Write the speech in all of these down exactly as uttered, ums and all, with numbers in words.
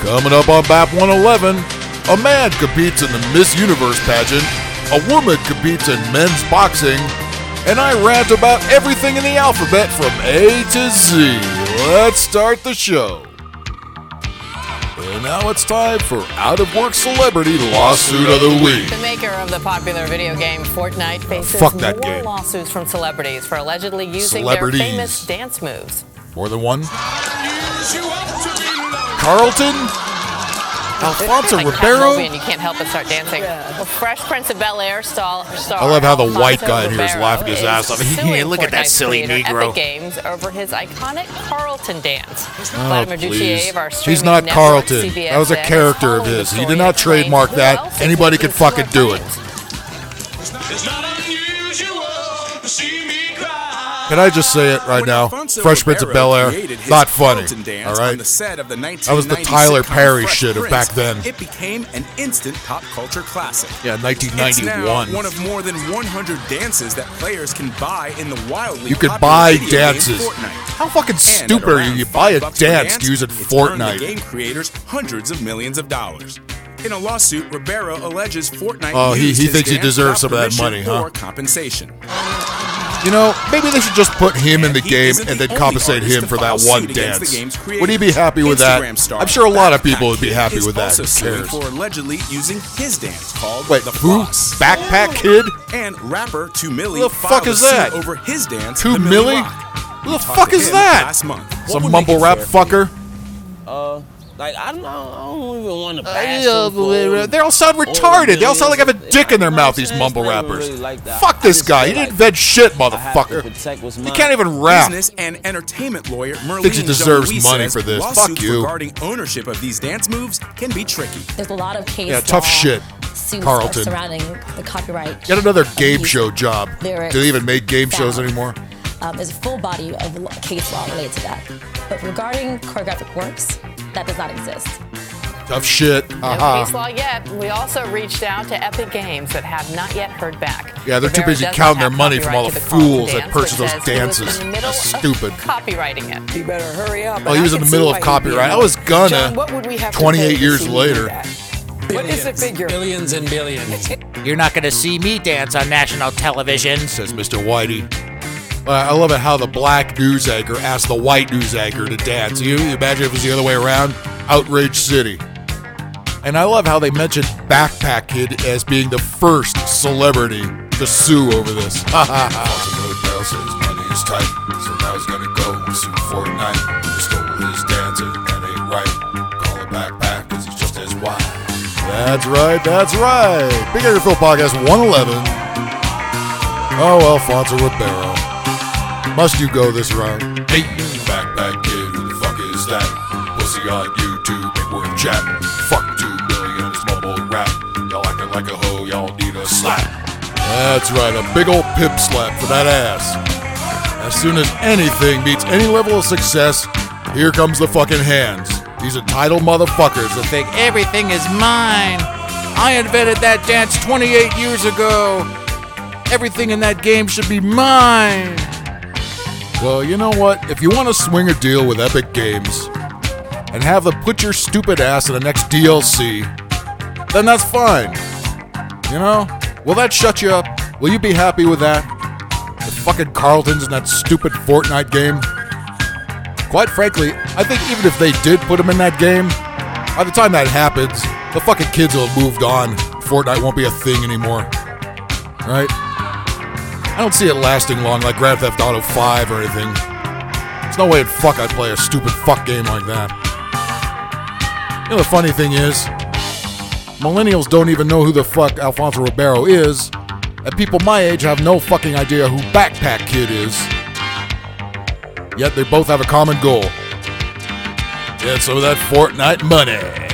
Coming up on B A P one eleven, a man competes in the Miss Universe pageant, a woman competes in men's boxing, and I rant about everything in the alphabet from A to Z. Let's start the show. And now it's time for Out of Work Celebrity Lawsuit of the Week. The maker of the popular video game Fortnite faces Fuck that more game. lawsuits from celebrities for allegedly using Celebrities. their famous dance moves. More than one? Carlton? Alfonso like Ribeiro? And you can't help but start dancing. Well, Fresh Prince of Bel-Air star, star I love how the Alfonso white guy in here is Ribeiro laughing his ass off. suing Look at that Fortnite's silly creator, Negro. Epic Games over his iconic Carlton dance. Oh, Vladimir please. Duchiev, our He's streaming not network, Carlton. C B S That was a said, character of followed his. the He story did not and claimed trademark who that. else Anybody could is fucking do it. It's not unusual to see me cry. Can I just say it right When now? Alfonso Fresh Prince of Ribeiro Bel-Air, created his not funny. Carlton dance All right? on the set of the That was the nineteen ninety Tyler sitcom Perry Fresh shit of Prince. back then. It became an instant pop culture classic. Yeah, nineteen It's ninety-one. now one of more than one hundred dances that players can buy in the wildly You could popular buy video game dances. Fortnite. How fucking And stupid at are you? around You buy a five bucks per dance dance, to use in it's earned the game Fortnite. creators hundreds of millions of dollars. In a lawsuit, Ribeiro alleges Fortnite Oh, he- used he his thinks he dance deserves some without of that permission money, huh? or compensation. You know, maybe they should just put him in the And he game isn't and the then only compensate artist him to for file that one suit against dance. the game's creator. Would he be happy with that? Instagram star I'm sure a lot of people Backpack would be Kid happy is with that. also Who suing cares? for allegedly using his dance called Wait, the who? Floss. Backpack Kid? And rapper Two Milli Who the filed fuck a is suit that? over his dance, Two the Milli Milli? Rock. Who the We talked fuck to is him that? Last month. What Some would mumble make it rap fair for you? fucker? Uh, like I don't, I don't even want to Uh, bash yeah, them for- they all sound retarded. They all sound like they have a dick in their mouth, these mumble rappers. Fuck this guy. He didn't invent shit, motherfucker. He can't even rap. Business and entertainment lawyer Merlene Thinks he deserves Jean-Louis money says for this. lawsuits Fuck you. regarding ownership of these dance moves can be tricky. There's a lot of case Yeah, tough law shit, suits Carlton. surrounding the copyright. Get another game of show these job. lyrics, Do they even make game shows sound. anymore? Um, there's a full body of lo- case law related to that. But regarding choreographic works, that does not exist. Tough shit. No Haha. case law yet. We also reached out to Epic Games but have not yet heard back. Yeah, they're too Ribeiro busy does counting not their have money from all copyright the to Carlton fools that dance, purchase but those says he was dances. in the middle That's of stupid. Copywriting it. You better hurry up. Oh, he was in the middle of copyright. I was gonna. John, what would we have to twenty-eight pay to years see you later. do that? What is the figure? Billions and billions. You're not going to see me dance on national television. Says Mister Whitey. Uh, I love it how the black news anchor asked the white news anchor to dance. You, you imagine if it was the other way around? Outrage City. And I love how they mentioned Backpack Kid as being the first celebrity to sue over this. Ha ha ha. Says money is tight, so now he's gonna go sue Fortnite. He stole his dance and that ain't right. Call it Backpack cause he's just as white. That's right, that's right. Big Edgar Phil Podcast one eleven. Oh, Alfonso Ribeiro. Must you go this route? Hey, Backpack Kid, who the fuck is that? Pussy on YouTube, big word chat. Fuck two million, it's mumble rap. Y'all acting like a hoe, y'all need a slap. That's right, a big old pimp slap for that ass. As soon as anything meets any level of success, here comes the fucking hands. These entitled motherfuckers that think Everything is mine. I invented that dance twenty-eight years ago. Everything in that game should be mine. well, you know what? If you want to swing a deal with Epic Games and have them put your stupid ass in the next D L C, then that's fine. You know? Will that shut you up? Will you be happy with that? The fucking Carltons in that stupid Fortnite game? Quite frankly, I think even if they did put them in that game, by the time that happens, the fucking kids will have moved on. Fortnite won't be a thing anymore. Right? I don't see it lasting long like Grand Theft Auto five or anything. There's no way in fuck I'd play a stupid fuck game like that. You know the funny thing is, millennials don't even know who the fuck Alfonso Ribeiro is, and people my age have no fucking idea who Backpack Kid is. Yet they both have a common goal. Get some of that Fortnite money.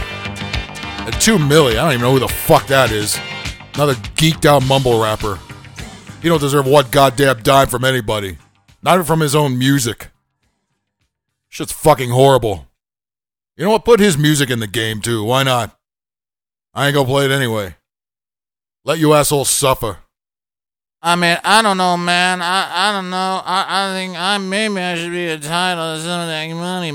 At two milli, I don't even know who the fuck that is. Another geeked out mumble rapper. He don't deserve one goddamn dime from anybody. Not even from his own music. Shit's fucking horrible. You know what? Put his music in the game too. Why not? I ain't gonna play it anyway. Let you assholes suffer. I mean, I don't know, man. I I don't know. I, I think I maybe I should be entitled to some of that money,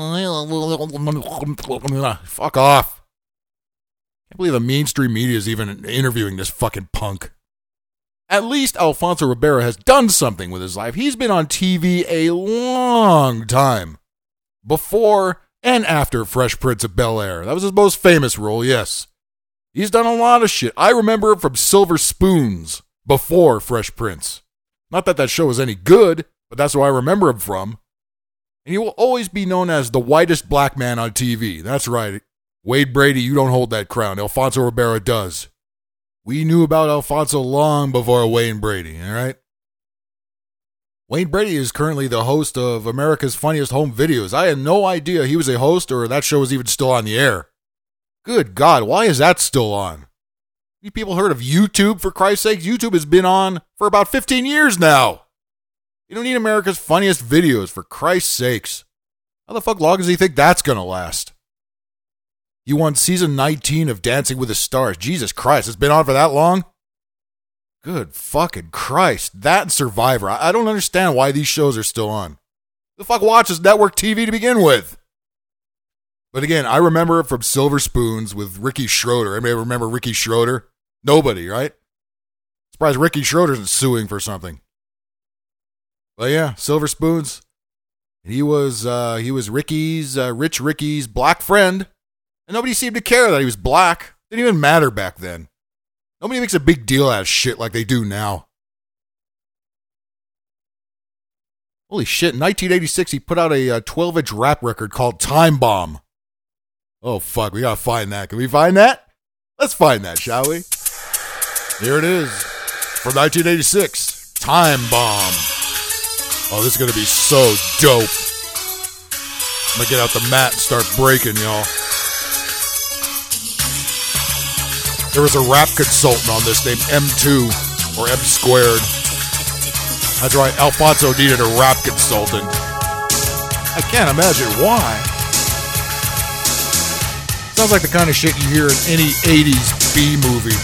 man. Fuck off. Can't believe the mainstream media is even interviewing this fucking punk. At least Alfonso Ribeiro has done something with his life. He's been on T V a long time. Before and after Fresh Prince of Bel-Air. That was his most famous role, yes. He's done a lot of shit. I remember him from Silver Spoons before Fresh Prince. Not that that show was any good, but that's where I remember him from. And he will always be known as the whitest black man on T V. That's right. Wade Brady, you don't hold that crown. Alfonso Ribeiro does. We knew about Alfonso long before Wayne Brady, all right? Wayne Brady is currently the host of America's Funniest Home Videos. I had no idea he was a host or that show was even still on the air. Good God, why is that still on? You people heard of YouTube, for Christ's sake? YouTube has been on for about fifteen years now. You don't need America's Funniest Videos, for Christ's sakes. How the fuck long does he think that's going to last? He won season nineteen of Dancing with the Stars. Jesus Christ, it's been on for that long? Good fucking Christ. That and Survivor. I don't understand why these shows are still on. Who the fuck watches network T V to begin with? But again, I remember it from Silver Spoons with Ricky Schroeder. Anybody remember Ricky Schroeder? Nobody, right? Surprised Ricky Schroeder isn't suing for something. But yeah, Silver Spoons. He was uh, he was Ricky's, uh, Rich Ricky's black friend. And nobody seemed to care that he was black. Didn't even matter back then. Nobody makes a big deal out of shit like they do now. Holy shit, in nineteen eighty-six, he put out a twelve-inch rap record called Time Bomb. Oh, fuck, we gotta find that. Can we find that? Let's find that, shall we? Here it is. From nineteen eighty-six, Time Bomb. Oh, this is gonna be so dope. I'm gonna get out the mat and start breaking, y'all. There was a rap consultant on this named M two, or M squared. That's right, Alfonso needed a rap consultant. I can't imagine why. Sounds like the kind of shit you hear in any eighties B movie.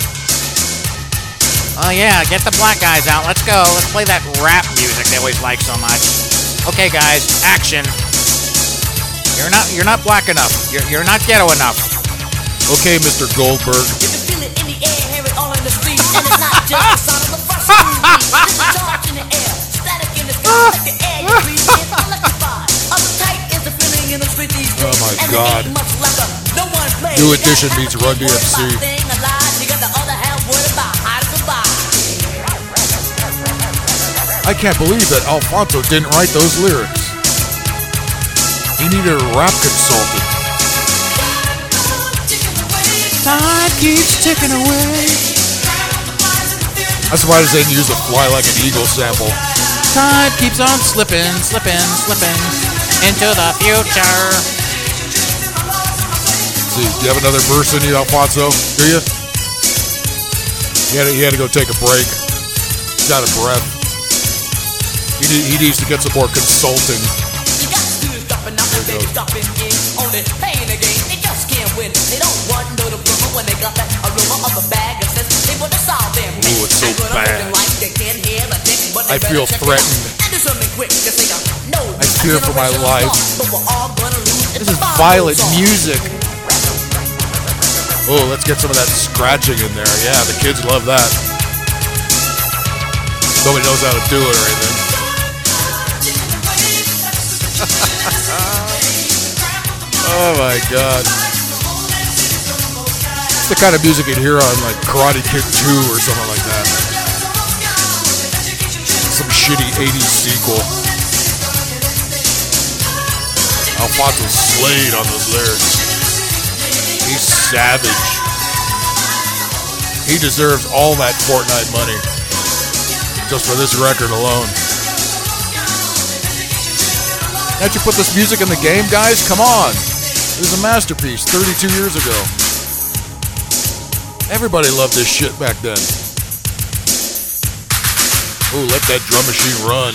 Oh yeah, get the black guys out. Let's go. Let's play that rap music they always like so much. Okay, guys, action. You're not you're not black enough. You're you're not ghetto enough. Okay, Mister Goldberg. Oh my God. New Edition meets Run D M C. I can't believe that Alfonso didn't write those lyrics. He needed a rap consultant. Time keeps ticking away. I'm surprised they didn't use a Fly Like an Eagle sample. Time keeps on slipping, slipping, slipping into the future. Let's see, do you have another verse in you, Alfonso? Do you? He had to, he had to go take a break. He's out of breath. He, need, he needs to get some more consulting. There he goes. Ooh, it's so bad. I feel threatened. I fear for my life. This is violent music. Oh, let's get some of that scratching in there. Yeah, the kids love that. Nobody knows how to do it or anything. Oh my God. It's the kind of music you'd hear on like Karate Kid two or something like that. Some shitty eighties sequel. Alfonso slayed on those lyrics. He's savage. He deserves all that Fortnite money just for this record alone. Can't you put this music in the game, guys? Come on. It was a masterpiece thirty-two years ago. Everybody loved this shit back then. Ooh, let that drum machine run.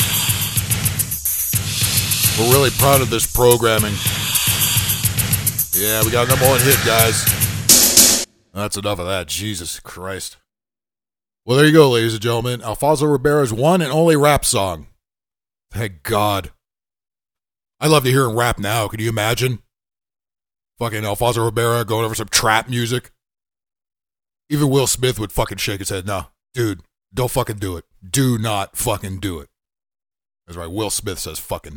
We're really proud of this programming. Yeah, we got a number one hit, guys. That's enough of that. Jesus Christ. Well, there you go, ladies and gentlemen. Alfonso Ribero's one and only rap song. Thank God. I'd love to hear him rap now. Can you imagine? Fucking Alfonso Ribeiro going over some trap music. Even Will Smith would fucking shake his head. No, dude, don't fucking do it. Do not fucking do it. That's right, Will Smith says fucking.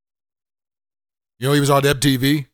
You know, he was on M T V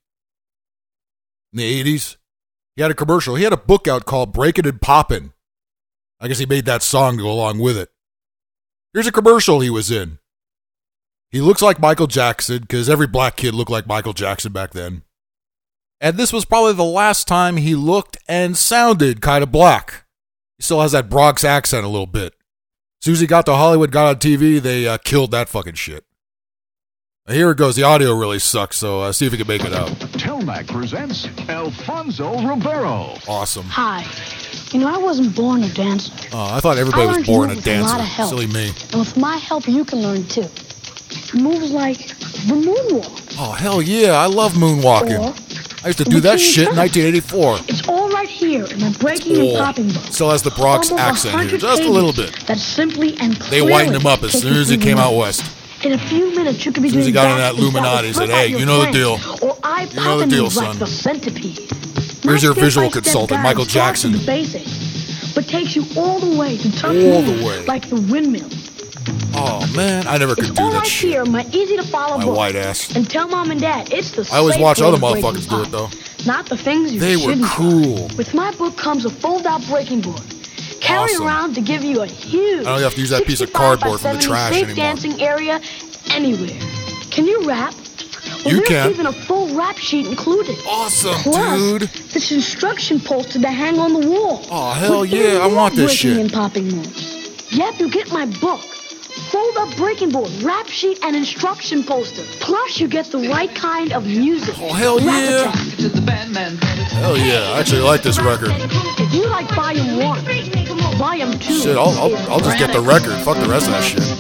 in the eighties. He had a commercial. He had a book out called Breakin' and Poppin'. I guess he made that song to go along with it. Here's a commercial he was in. He looks like Michael Jackson, because every black kid looked like Michael Jackson back then. And this was probably the last time he looked and sounded kind of black. He still has that Bronx accent a little bit. As soon as he got to Hollywood, got on T V, they uh, killed that fucking shit. Now, here it goes. The audio really sucks, so uh, see if we can make it out. Telmac presents Alfonso Ribeiro. Awesome. Hi. You know, I wasn't born a dancer. Oh, I thought everybody I was born a a dancer. lot of help. Silly me. And with my help, you can learn too. Moves like the moonwalk. Oh, hell yeah. I love moonwalking. Or I used to do that shit in nineteen eighty-four. It's all right here in my breaking Oh, and popping book. still has the Bronx Almost accent here, one hundred just a little pages bit. That simply and They clearly whitened him up as take soon you as he through came the out night. west. In a few minutes, you could be As soon as doing he got in that backflips Illuminati, he with said, flip "Hey, out your you know the friends, deal. Or eye You know the popping deal, moves like son." the centipede. Here's your My visual step-by-step consultant, guide Michael starts with Jackson. the basics, but takes you all the way to tough All the moves way. like the windmill. Oh, man. I never could It's do all that right shit. here in my easy-to-follow My book. white ass. And tell mom and dad it's the I always safe watch way other to break motherfuckers and do it, pop. though. Not the things you They were shouldn't try. cool. With my book comes a fold-out breaking board. Carry Awesome. around to give you a huge I don't have to use that piece of sixty-five by cardboard from the seventy trash safe anymore. dancing area anywhere. Can you rap? Well, You there's can. even a full rap sheet included. Awesome, Plus, dude. this instruction poster to hang on the wall. Oh, hell With yeah. I even want more this breaking shit. and popping moves. Yep, you get my book. Fold up breaking board, rap sheet, and instruction poster. Plus, you get the right kind of music. Oh, hell yeah. Rap attack. Hell yeah. I actually like this record. If you like volume one, volume two. Shit, I'll, I'll, I'll just get the record. Fuck the rest of that shit.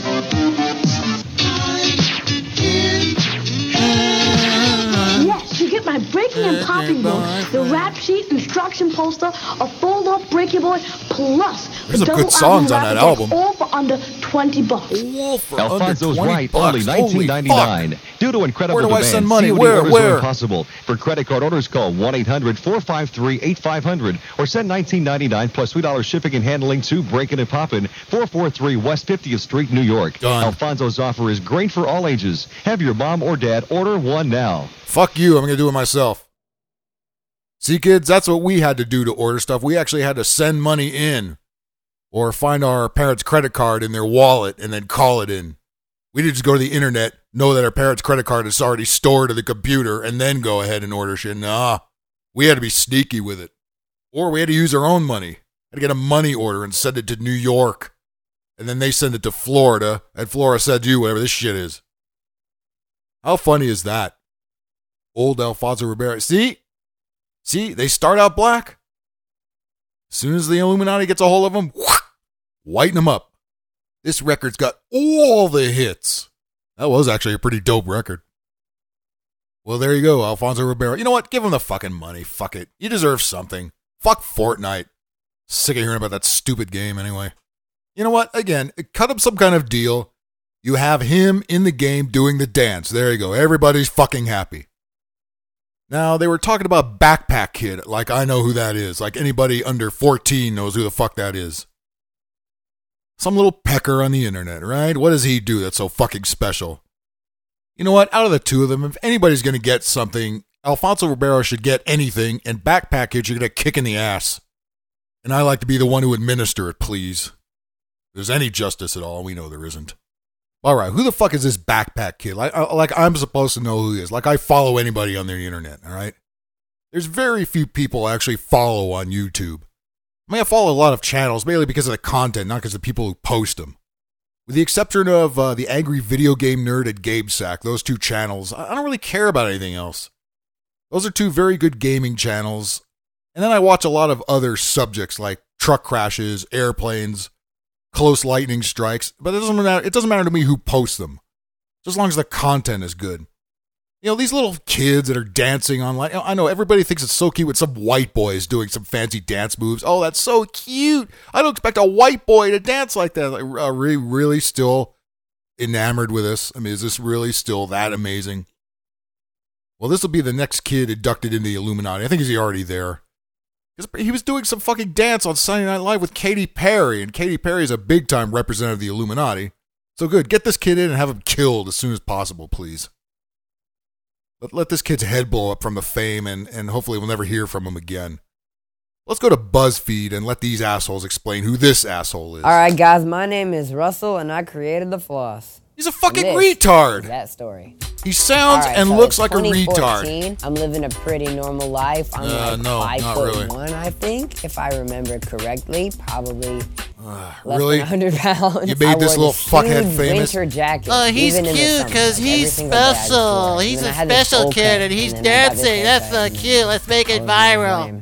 Yes, you get my breaking and popping book, the rap sheet, instruction poster, a fold-up breaking board, plus There's the some double good songs on rap that attack, album. all for under twenty bucks. All for Alfonso's under twenty right, bucks. only nineteen ninety-nine. Holy Due to incredible Where do I demand, send money? C O D Where, orders where? are impossible. For credit card orders, call one eight hundred four five three eight five zero zero or send nineteen ninety-nine plus three dollars shipping and handling to Breakin' and Poppin', four forty-three West fiftieth Street, New York. Done. Alfonso's offer is great for all ages. Have your mom or dad order one now. Fuck you. I'm going to do it myself. See, kids, that's what we had to do to order stuff. We actually had to send money in or find our parents' credit card in their wallet and then call it in. We didn't just go to the internet, know that our parents' credit card is already stored to the computer, and then go ahead and order shit. Nah, we had to be sneaky with it. Or we had to use our own money. Had to get a money order and send it to New York. And then they send it to Florida, and Florida sends you whatever this shit is. How funny is that? Old Alfonso Ribeiro. See? See? They start out black. As soon as the Illuminati gets a hold of them, whiten them up. This record's got all the hits. That was actually a pretty dope record. Well, there you go, Alfonso Ribeiro. You know what? Give him the fucking money. Fuck it. You deserve something. Fuck Fortnite. Sick of hearing about that stupid game anyway. You know what? Again, cut him some kind of deal. You have him in the game doing the dance. There you go. Everybody's fucking happy. Now, they were talking about Backpack Kid, like I know who that is. Like anybody under fourteen knows who the fuck that is. Some little pecker on the internet, right? What does he do that's so fucking special? You know what? Out of the two of them, if anybody's going to get something, Alfonso Ribeiro should get anything, and Backpack Kid should get a kick in the ass. And I like to be the one who administer it, please. If there's any justice at all, we know there isn't. All right, who the fuck is this Backpack Kid? Like, I, like I'm supposed to know who he is. Like I follow anybody on the internet, all right? There's very few people I actually follow on YouTube. I mean, I follow a lot of channels, mainly because of the content, not because of the people who post them. With the exception of uh, the Angry Video Game Nerd and GameSack, those two channels, I don't really care about anything else. Those are two very good gaming channels. And then I watch a lot of other subjects like truck crashes, airplanes, close lightning strikes, but it doesn't matter, it doesn't matter to me who posts them, just as long as the content is good. You know, these little kids that are dancing online. I know everybody thinks it's so cute when some white boy is doing some fancy dance moves. Oh, that's so cute. I don't expect a white boy to dance like that. Like, are we really still enamored with this? I mean, is this really still that amazing? Well, this will be the next kid inducted into the Illuminati. I think he's already there. He was doing some fucking dance on Saturday Night Live with Katy Perry, and Katy Perry is a big-time representative of the Illuminati. So good, get this kid in and have him killed as soon as possible, please. Let, let this kid's head blow up from the fame, and, and hopefully we'll never hear from him again. Let's go to BuzzFeed and let these assholes explain who this asshole is. All right, guys, my name is Russell, and I created the floss. He's a fucking retard. That story. He sounds right, and so looks like a retard. I'm living a pretty normal life. I'm uh, like no, five not foot really. one, I think, if I remember correctly. Probably uh, less really? than one hundred pounds. You made I this wore little this fuckhead huge famous? winter jacket. Oh, he's even in the cute summer. because Like, every he's single day I just special. wore it. He's And a I had this special bowl kid, cut, and he's and then I got this dancing. That's so haircut, cute. Let's make it viral.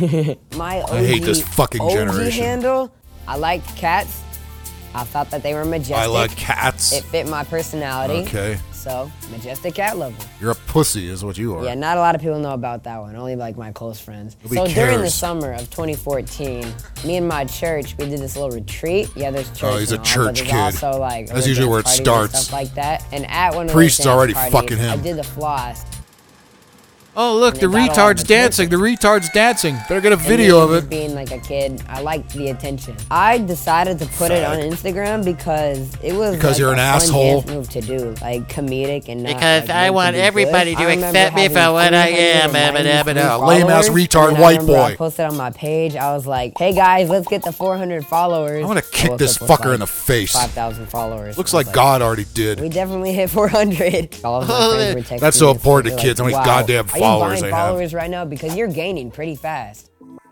My O G, I hate this fucking O G generation. handle, I liked cats. I thought that they were majestic. I like cats. It fit my personality. Okay. So, majestic cat lover. You're a pussy is what you are. Yeah, not a lot of people know about that one. Only like my close friends. Nobody so during the cares. summer of twenty fourteen, me and my church, we did this little retreat. Yeah, there's church. Oh, he's a and all, church but there's kid. Also, like, That's usually where it parties and starts. Stuff like that. And at one of Priest's those dance already parties, fucking him. I did the floss. Oh, look, And the it got a lot of retard's dancing. The retard's dancing. Better get a And video me of just it. Being like a kid, I liked the attention. I decided to put it on Instagram because it was Because like you're a an fun asshole? dance move to do, like comedic and not, Because like, I meant want to be everybody good. to I remember accept me having for what I three am. hundred ninety-three A lame-ass followers, retard and I white remember boy. I posted on my page. I was like, "Hey guys, let's get to four hundred followers." I want to kick woke this up with, fucker like, in the face. five thousand followers. Looks I was like God already We did. definitely hit four hundred. All of my Oh, friends were texting that's so me, important to they're kids, how like, many wow, goddamn are followers you they buying have. followers right now because you're gaining pretty fast.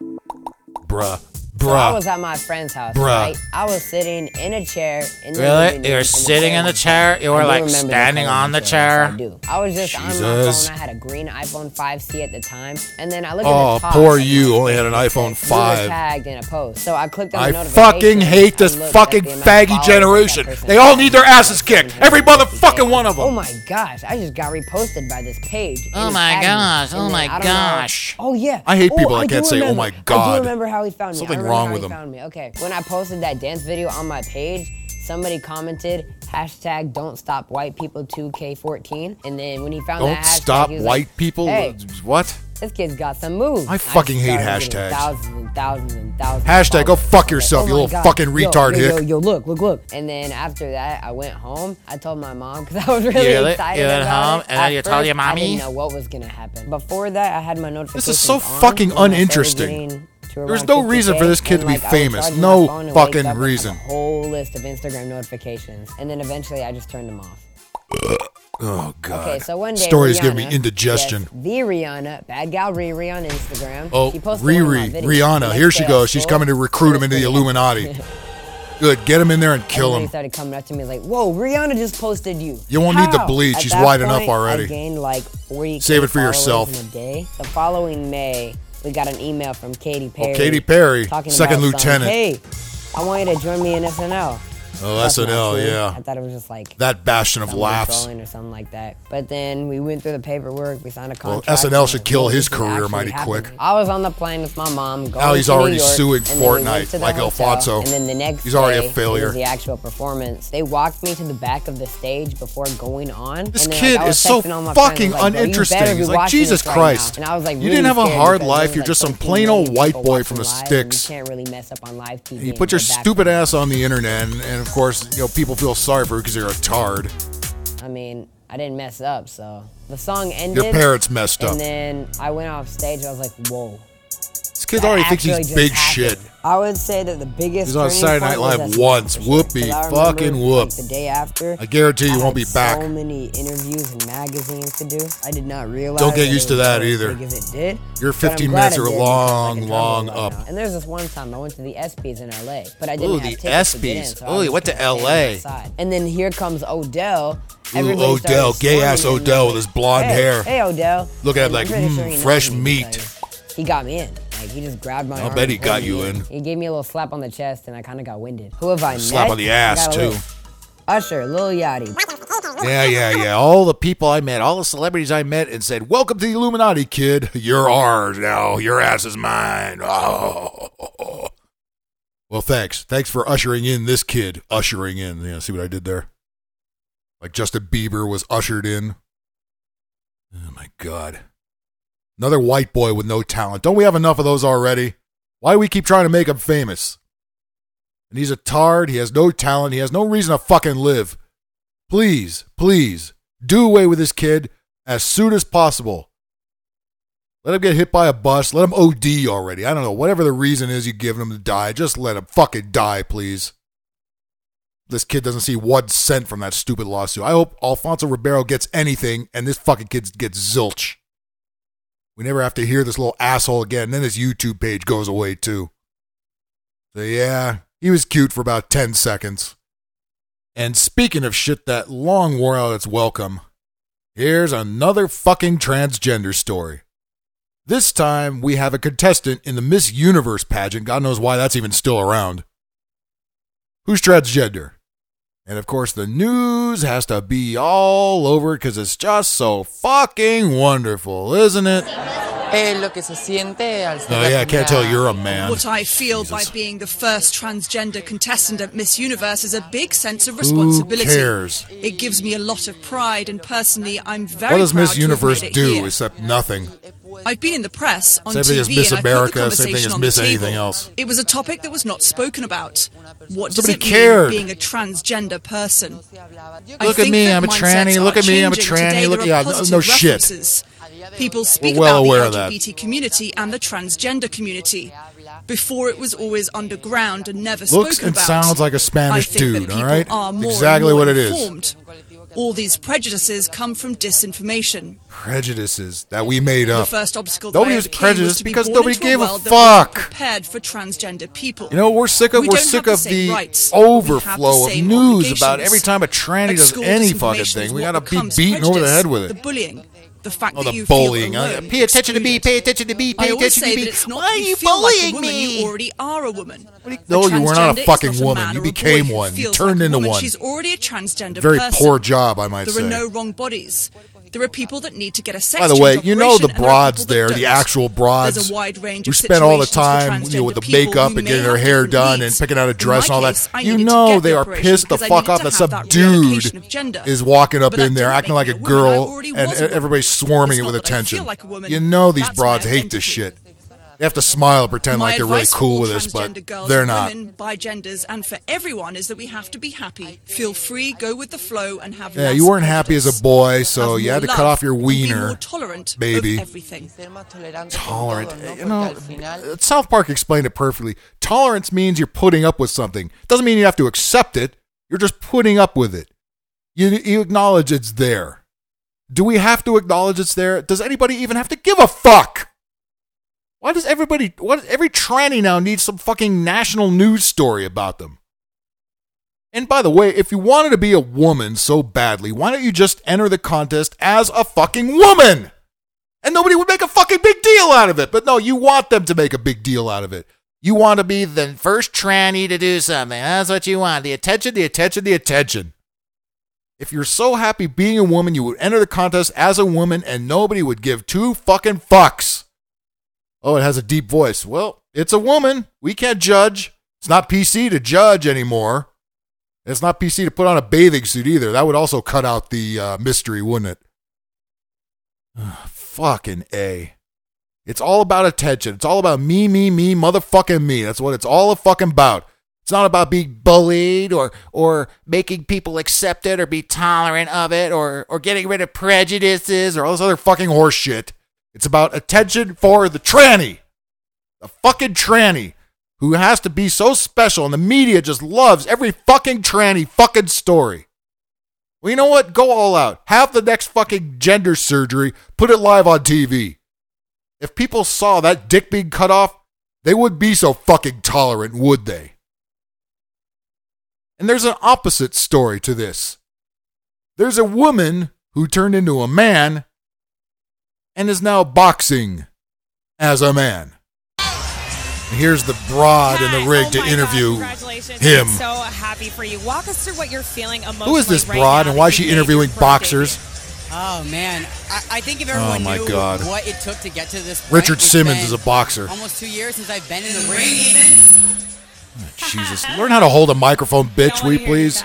Bruh. So I Bruh. was at my friend's house, Bruh. right? I was sitting in a chair in the living Really? room You were in sitting in the family chair? room. You I were do like remember standing the on the yes, chair? I do. I was just on my Jesus. phone. I had a green iPhone five C at the time, and then I looked Oh, at the top. poor and you. it Only had an said, iPhone "You were five." tagged in a post. So I clicked on I the notification. fucking hate this and looked fucking at the amount of faggy followers generation. that person They all had. need their asses kicked. Every motherfucking one of Oh them. my gosh! I just got reposted by this page. Oh It my tagged me. gosh, And oh then my I don't know- gosh. Oh yeah. I hate Oh, people that I do can't say, "Oh remember. my I God." do remember how he found me. Something I remember wrong how with he him. Found me. Okay. When I posted that dance video on my page, somebody commented hashtag Don't Stop White People two K fourteen, and then when he found Don't that hashtag, stop he was white like, people. Hey, What? this kid's got some moves. I fucking hate started getting hashtags. Thousands and thousands and thousands. of Hashtag, go followers. fuck I was yourself, like, you oh my little God. fucking Yo, retard yo, yo, hick. yo, look, look, look. And then after that, I went home. I told my mom because I was really You li- excited you went about home, it. and then At you told first, your mommy? I didn't know what was gonna happen. Before that, I had my notifications so on, fucking and I started uninteresting. getting to There's around no fifty reason K, for this kid and, to be like, I would famous. charge my No phone and fucking wake up and have reason. A whole list of Instagram notifications, and then eventually I just turned them off. Oh, God. Okay, so one day Story's Rihanna, giving me indigestion. yes, the Rihanna, bad gal Riri on Instagram. Oh, she posted one of my Riri, videos. Rihanna. Next Here she day I goes. She's scrolled, coming to recruit him she into was the pretty- Illuminati. Good. Get him in there and kill Everybody him. started coming up to me like, "Whoa, Rihanna just posted you." You won't need the How? bleach. At She's that wide enough point, already. I gained like forty. Save it for followers yourself. In a day. The following May, we got an email from Katy Perry. Oh, Katy Perry, talking second about some, lieutenant. Hey, I want you to join me in S N L. Oh, That's S N L, not true. yeah. I thought it was just like That bastion of somebody laughs. trolling or something like that. But then we went through the paperwork. We signed a Well, contract. S N L and should like, kill well, his this is career actually mighty happening. quick. I was on the plane with my mom. Going Now he's to New already York, suing and then we went Fortnite to the like hotel, Alfonso. And then the next He's already a day, it failure. was the actual performance. They walked me to the back of the stage before going on. This and then, kid like, I was is so texting all my fucking friends, like, "Bro, you uninteresting." better be He's like, watching Jesus this right Christ. now." And I was like, You really didn't have a scared hard because life. there was, You're like, just some thirteen plain old million white people boy watching from the live, and sticks. You can't really mess up on live T V. You and put your go back stupid from it. ass on the internet, and, and of course, you know, people feel sorry for you because you're a tard. I mean, I didn't mess up, so the song ended. Your parents messed up. And then I went off stage. I was like, "Whoa!" This kid that already thinks actually he's just big happened. shit. I would say that the biggest. He's on turning Saturday Night point was Live S N L once. for sure. Whoopee 'Cause I fucking remember, whoop. like, the day after, I guarantee you I won't had be back. So many interviews and magazines to do. I did not realize. Don't get that used it to was that as either. big as it did. Your But I'm fifteen glad minutes it are did because, like, long, it's long right up. now. And there's this one time I went to the ESPYs in L A, but I didn't Ooh, have the tickets to get in, ESPYs. so I Ooh, was you went just to kinda L A. standing outside. And then here comes Odell. Ooh, Everybody started Odell, gay ass swarming him, Odell like, with his blonde hey, hair. Hey, Odell. Look at him And like, I'm pretty mm, sure he knows fresh me meat. because He got me in. Like, he just grabbed my I'll arm. bet he and got pulled you me in. He gave me a little slap on the chest, and I kind of got winded. Who have I met? Slap on the I ass, got a too. list. Usher, Lil Yachty. Yeah, yeah, yeah. All the people I met, all the celebrities I met and said, welcome to the Illuminati, kid. You're ours now. Your ass is mine. Oh. Well, thanks. Thanks for ushering in this kid. Ushering in. Yeah, see what I did there? Like Justin Bieber was ushered in. Oh, my God. Another white boy with no talent. Don't we have enough of those already? Why do we keep trying to make him famous? And he's a tard. He has no talent. He has no reason to fucking live. Please, please, do away with this kid as soon as possible. Let him get hit by a bus. Let him O D already. I don't know. Whatever the reason is you're giving him to die, just let him fucking die, please. This kid doesn't see one cent from that stupid lawsuit. I hope Alfonso Ribeiro gets anything and this fucking kid gets zilch. We never have to hear this little asshole again. And then his YouTube page goes away too. So yeah, he was cute for about ten seconds. And speaking of shit that long wore out its welcome, here's another fucking transgender story. This time, we have a contestant in the Miss Universe pageant. God knows why that's even still around. Who's transgender? And of course, the news has to be all over because it's just so fucking wonderful, isn't it? Oh yeah, I can't tell you're a man. What I feel Jesus. by being the first transgender contestant at Miss Universe is a big sense of responsibility. Who cares? It gives me a lot of pride, and personally, I'm very What does proud Miss to Universe admit it do here. except nothing? I've been in the press, on Same T thing V, as Miss and America, I put the same thing conversation as on Miss the table. anything else. It was a topic that was not spoken about. What does Nobody it cared. mean being a transgender person? I Look at think me, that I'm a mindsets tranny. are Look at me, I'm a changing. tranny. Today Look, there yeah, are no, positive no shit. references. People speak We're well about aware the of that. L G B T community and the transgender community. Before it was always underground and never Looks spoken and about. sounds like a Spanish I think that dude, people all right? are more Exactly and more what it is. informed. All these prejudices come from disinformation. Prejudices that we made The up. first obstacle that Nobody I was overcame prejudiced was to be because born nobody into a gave a world that wasn't fuck. prepared for transgender people. You know, we're sick of We we're don't sick have of the the same rights, but we have overflow the of same news about obligations. every time a tranny At does school, any disinformation fucking is thing. We what gotta be becomes beaten over the head with prejudice, it. The bullying, the fact Oh, that the you bullying. feel alone, Uh, pay attention to me. excluded. Pay attention to me. Pay I always attention say to me. that it's not Why that are you you feel like a bullying woman, me? you already are a woman. No, you were not a transgender is fucking not a woman. man You or a boy became who one. You feels turned like a into woman. one. She's already a transgender Very person. poor job, I might There say. are no wrong bodies. There are people that need to get a sex By the way, change you know the operation, and there are broads people that there, the don't. actual broads There's a wide range who of spend all the situations for time, you know, with the transgender people makeup who and may getting their have hair different done needs. and picking out a In dress my and all case, that. I You needed to know get they the are operation pissed the because I fuck needed off to that have some that dude reallocation of gender. is walking up But that in there didn't acting make like me a a woman. I girl already and was a woman. everybody's swarming It's it not with that I feel attention. like a woman. You know these That's my broads hate identity. this shit. They have to smile and pretend My like they're really advice for cool all with this, but transgender girls they're and not. Women, bi-genders, and for everyone is that we have to be happy, feel free, go with the flow, and have. Yeah, less you weren't happy as a prejudice. boy, so Have you more had to cut love off your and be wiener, more tolerant baby. Of everything. Tolerant. You know, South Park explained it perfectly. Tolerance means you're putting up with something. Doesn't mean you have to accept it. You're just putting up with it. You, you acknowledge it's there. Do we have to acknowledge it's there? Does anybody even have to give a fuck? Why does everybody, what, every tranny now needs some fucking national news story about them? And by the way, if you wanted to be a woman so badly, why don't you just enter the contest as a fucking woman? And nobody would make a fucking big deal out of it. But no, you want them to make a big deal out of it. You want to be the first tranny to do something. That's what you want. The attention, the attention, the attention. If you're so happy being a woman, you would enter the contest as a woman and nobody would give two fucking fucks. Oh, it has a deep voice. Well, it's a woman. We can't judge. It's not P C to judge anymore. It's not P C to put on a bathing suit either. That would also cut out the uh, mystery, wouldn't it? Fucking A. It's all about attention. It's all about me, me, me, motherfucking me. That's what it's all a fucking about. It's not about being bullied or or making people accept it or be tolerant of it or or getting rid of prejudices or all this other fucking horse shit. It's about attention for the tranny. The fucking tranny who has to be so special and the media just loves every fucking tranny fucking story. Well, you know what? Go all out. Have the next fucking gender surgery. Put it live on T V. If people saw that dick being cut off, they wouldn't be so fucking tolerant, would they? And there's an opposite story to this. There's a woman who turned into a man and is now boxing as a man. Here's the broad in the rig oh to my interview God, congratulations. him. I'm so happy for you. Walk us through what you're feeling emotionally. Who is this right broad now and why that is she you made interviewing your boxers? Oh man, I, I think if everyone Oh, my knew God. what it took to get to this point, Richard it's Simmons been is a boxer. Almost two years since I've been in the ring. Even. Jesus, learn how to hold a microphone, bitch, will you please?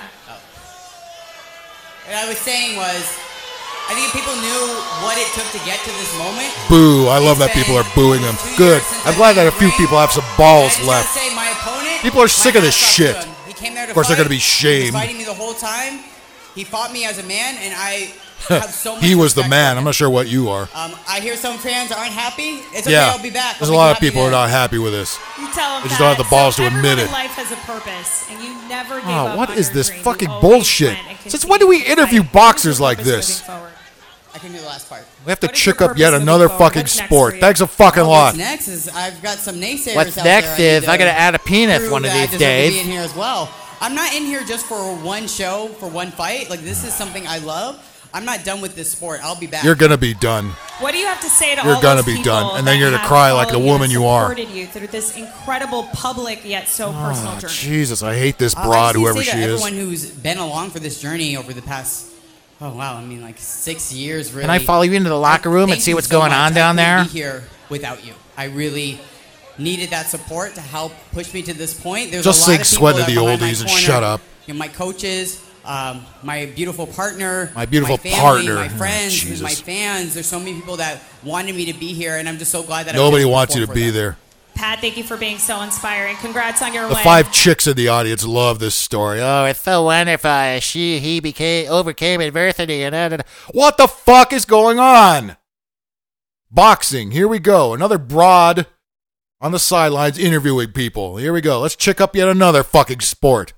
What I was saying was, I think if people knew what it took to get to this moment. Boo! I love that people are booing them. Good. I'm glad that a few people have some balls left. Say my opponent, People are sick of this shit. He came there to Of course, they're fight. going to be He was shamed. fighting me the whole time. He fought me as a man, and I have so much He was the respect man. for I'm him. not sure what you are. Um, I hear some fans aren't happy. It's okay, Yeah, I'll be back. there's I'll a be lot of happy people who are then. not happy with this. You tell them They just that. don't have the balls so to admit everyone it. in life has a purpose, and you never give Oh, up what on is your this dream. fucking You always bullshit? went and Since continued when do we to interview fight. boxers like What is your this? purpose moving forward? I can do the last part. We have to What is your chick up purpose yet moving another forward? fucking What's next sport. for you? Thanks a fucking Oh, lot. What's next is I've got some naysayers What's out next there. is I gotta add a penis prove one of that I these deserve to days. be in here as well. I'm not in here just for one show, for one fight. Like, this is something I love. I'm not done with this sport. I'll be back. You're going to be done. What do you have to say to You're all gonna those be people done, and then that you're gonna have cry like the followed you woman and you are. supported you through this incredible public yet so personal Oh, journey? Jesus, I hate this I- I broad, just need to whoever say she to is. everyone who's been along for this journey over the past, oh wow, I mean like six years. Really. Can I follow you into the locker room and Thank see you what's so going much. on down I there? couldn't be here without you. I really needed that support to help push me to this point. There's Just a sing lot of people Sweat to that the are behind my Oldies and corner. shut up. You know, my coaches, um, my beautiful partner, My beautiful my family, partner. my Oh, friends, Jesus. my fans. There's so many people that wanted me to be here, and I'm just so glad that I Nobody was able to wants you to perform be for them. there. Pat, thank you for being so inspiring. Congrats on your The win. five chicks in the audience love this story. Oh, it's so wonderful. She, he became, overcame adversity and da, da, da. What the fuck is going on? Boxing. Here we go. Another broad on the sidelines interviewing people. Here we go. Let's check up yet another fucking sport.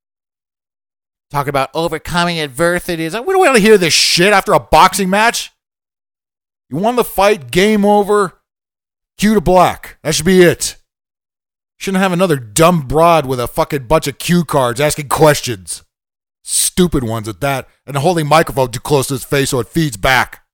Talk about overcoming adversities. We don't want to hear this shit after a boxing match. You won the fight. Game over. Cue to black. That should be it. Shouldn't have another dumb broad with a fucking bunch of cue cards asking questions. Stupid ones at that. And holding microphone too close to his face so it feeds back.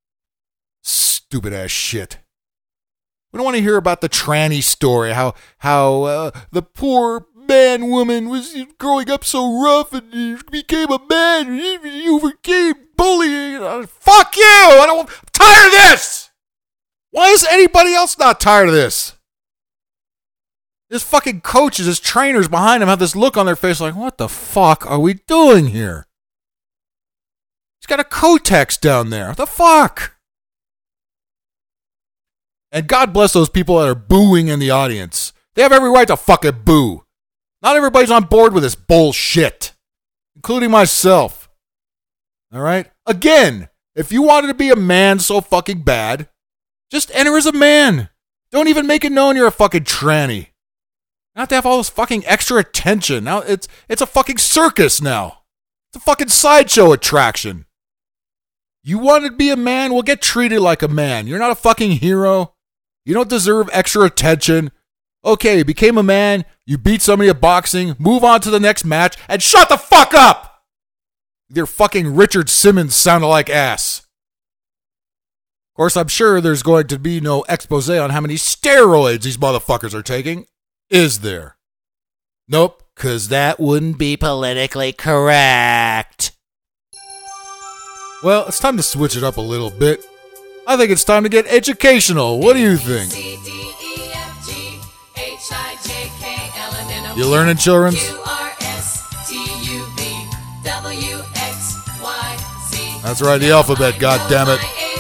Stupid ass shit. We don't want to hear about the tranny story. How how uh, the poor man woman was growing up so rough and he became a man. And he, he overcame bullying. Uh, fuck you! I don't. I'm tired of this. Why is anybody else not tired of this? His fucking coaches, his trainers behind him have this look on their face like, what the fuck are we doing here? He's got a Kotex down there. What the fuck? And God bless those people that are booing in the audience. They have every right to fucking boo. Not everybody's on board with this bullshit, including myself. All right? Again, if you wanted to be a man so fucking bad, just enter as a man. Don't even make it known you're a fucking tranny. Not to have all this fucking extra attention. Now it's it's a fucking circus now. It's a fucking sideshow attraction. You want to be a man? Well, get treated like a man. You're not a fucking hero. You don't deserve extra attention. Okay, you became a man. You beat somebody at boxing. Move on to the next match and shut the fuck up. Your fucking Richard Simmons sound alike ass. Of course, I'm sure there's going to be no expose on how many steroids these motherfuckers are taking. Is there? Nope, because that wouldn't be politically correct. Well, it's time to switch it up a little bit. I think it's time to get educational. What do you think? You learning, children? That's right, the alphabet, goddammit.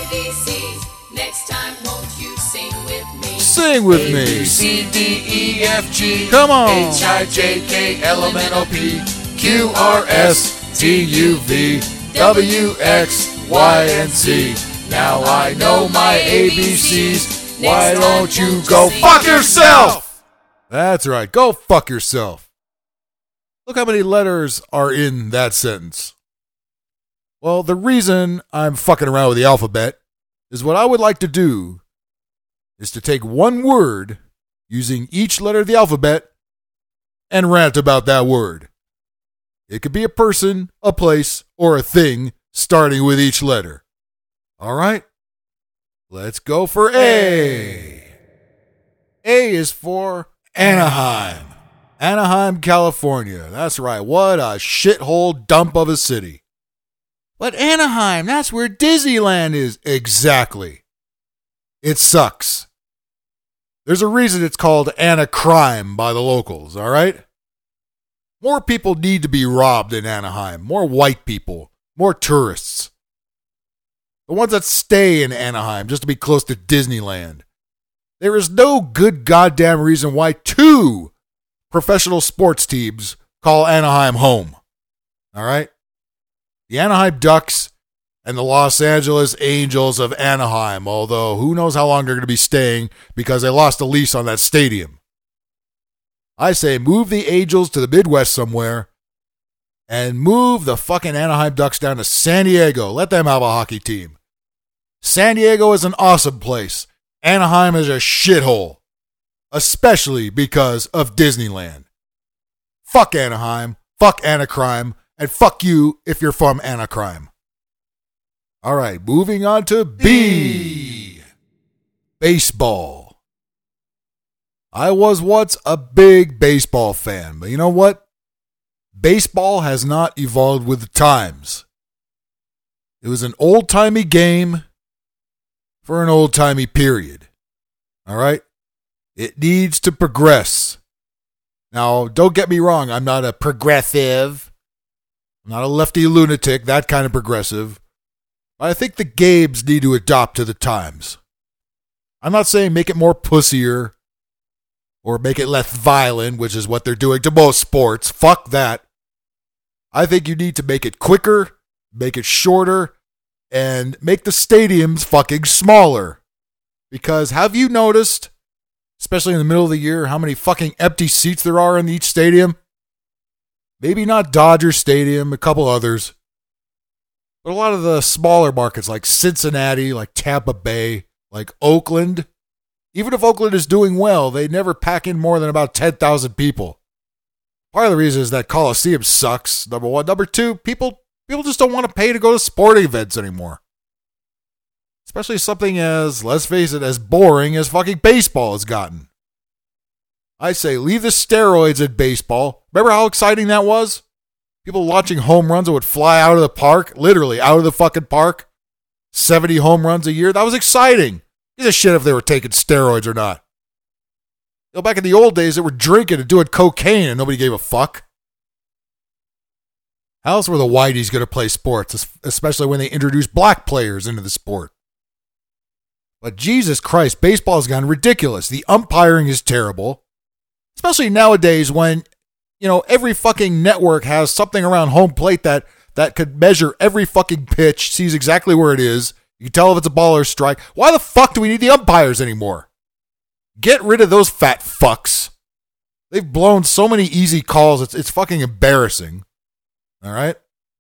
Sing with me. A, B, C, D, E, F, G. Come on. H, I, J, K, L, M, N, O, P, Q, R, S, T, U, V, W, X, Y, and Z. Now I know my A B Cs. Why don't you go fuck yourself? That's right, go fuck yourself. Look how many letters are in that sentence. Well, the reason I'm fucking around with the alphabet is what I would like to do is to take one word using each letter of the alphabet and rant about that word. It could be a person, a place, or a thing starting with each letter. All right? Let's go for A. A is for Anaheim. Anaheim, California. That's right. What a shithole dump of a city. But Anaheim, that's where Disneyland is. Exactly. It sucks. There's a reason it's called Anacrime by the locals, all right? More people need to be robbed in Anaheim. More white people. More tourists. The ones that stay in Anaheim just to be close to Disneyland. There is no good goddamn reason why two professional sports teams call Anaheim home. All right? The Anaheim Ducks and the Los Angeles Angels of Anaheim, although who knows how long they're going to be staying because they lost the lease on that stadium. I say move the Angels to the Midwest somewhere and move the fucking Anaheim Ducks down to San Diego. Let them have a hockey team. San Diego is an awesome place. Anaheim is a shithole, especially because of Disneyland. Fuck Anaheim, fuck Anacrime, and fuck you if you're from Anacrime. All right, moving on to B. Baseball. I was once a big baseball fan, but you know what? Baseball has not evolved with the times. It was an old-timey game for an old-timey period. All right? It needs to progress. Now, don't get me wrong. I'm not a progressive. I'm not a lefty lunatic, that kind of progressive. But I think the games need to adopt to the times. I'm not saying make it more pussier or make it less violent, which is what they're doing to most sports. Fuck that. I think you need to make it quicker, make it shorter, and make the stadiums fucking smaller. Because have you noticed, especially in the middle of the year, how many fucking empty seats there are in each stadium? Maybe not Dodger Stadium, a couple others. But a lot of the smaller markets like Cincinnati, like Tampa Bay, like Oakland, even if Oakland is doing well, they never pack in more than about ten thousand people. Part of the reason is that Coliseum sucks, number one. Number two, people people just don't want to pay to go to sporting events anymore. Especially something as, let's face it, as boring as fucking baseball has gotten. I say leave the steroids in baseball. Remember how exciting that was? People launching home runs that would fly out of the park, literally out of the fucking park. seventy home runs a year. That was exciting. Gives a shit if they were taking steroids or not. You know, back in the old days, they were drinking and doing cocaine and nobody gave a fuck. How else were the whiteys going to play sports, especially when they introduced black players into the sport? But Jesus Christ, baseball has gone ridiculous. The umpiring is terrible. Especially nowadays when, you know, every fucking network has something around home plate that, that could measure every fucking pitch, sees exactly where it is. You can tell if it's a ball or a strike. Why the fuck do we need the umpires anymore? Get rid of those fat fucks. They've blown so many easy calls, it's, it's fucking embarrassing. All right?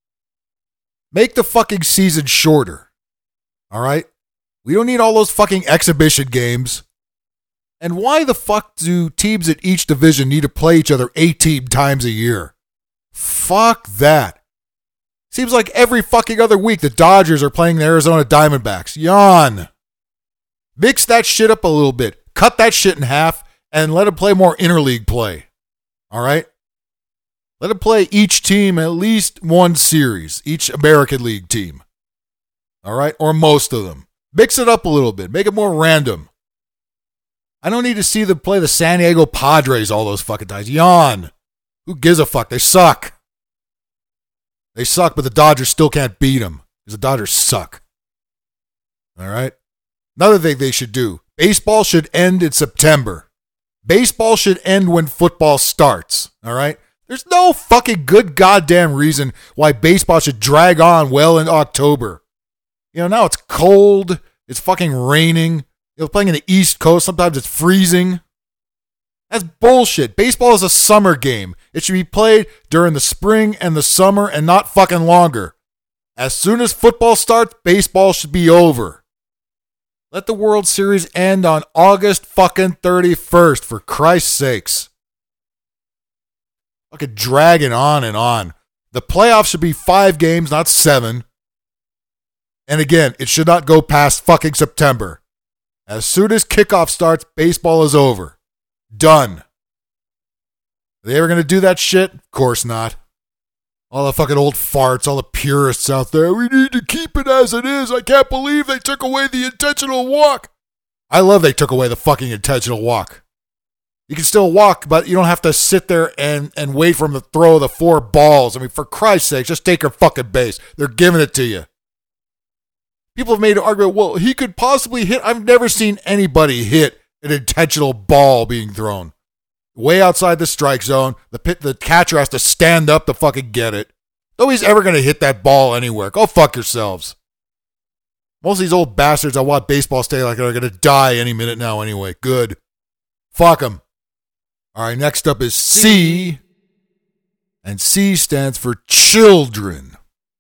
Make the fucking season shorter. All right? We don't need all those fucking exhibition games. And why the fuck do teams in each division need to play each other eighteen times a year? Fuck that. Seems like every fucking other week the Dodgers are playing the Arizona Diamondbacks. Yawn. Mix that shit up a little bit. Cut that shit in half and let them play more interleague play. All right? Let them play each team at least one series, each American League team. All right? Or most of them. Mix it up a little bit. Make it more random. I don't need to see them play the San Diego Padres all those fucking times. Yawn. Who gives a fuck? They suck. They suck, but the Dodgers still can't beat them because the Dodgers suck. All right? Another thing they should do. Baseball should end in September. Baseball should end when football starts. All right? There's no fucking good goddamn reason why baseball should drag on well in October. You know, now it's cold. It's fucking raining. You know, playing in the East Coast, sometimes it's freezing. That's bullshit. Baseball is a summer game. It should be played during the spring and the summer and not fucking longer. As soon as football starts, baseball should be over. Let the World Series end on August fucking thirty-first, for Christ's sakes. Fucking dragging on and on. The playoffs should be five games, not seven. And again, it should not go past fucking September. As soon as kickoff starts, baseball is over. Done. Are they ever going to do that shit? Of course not. All the fucking old farts, all the purists out there. We need to keep it as it is. I can't believe they took away the intentional walk. I love they took away the fucking intentional walk. You can still walk, but you don't have to sit there and, and wait for them to throw the four balls. I mean, for Christ's sake, just take your fucking base. They're giving it to you. People have made an argument, well, he could possibly hit. I've never seen anybody hit an intentional ball being thrown. Way outside the strike zone, the pit, the catcher has to stand up to fucking get it. Nobody's ever going to hit that ball anywhere. Go fuck yourselves. Most of these old bastards that want baseball stay like they're going to die any minute now anyway. Good. Fuck them. All right, next up is C. And C stands for children.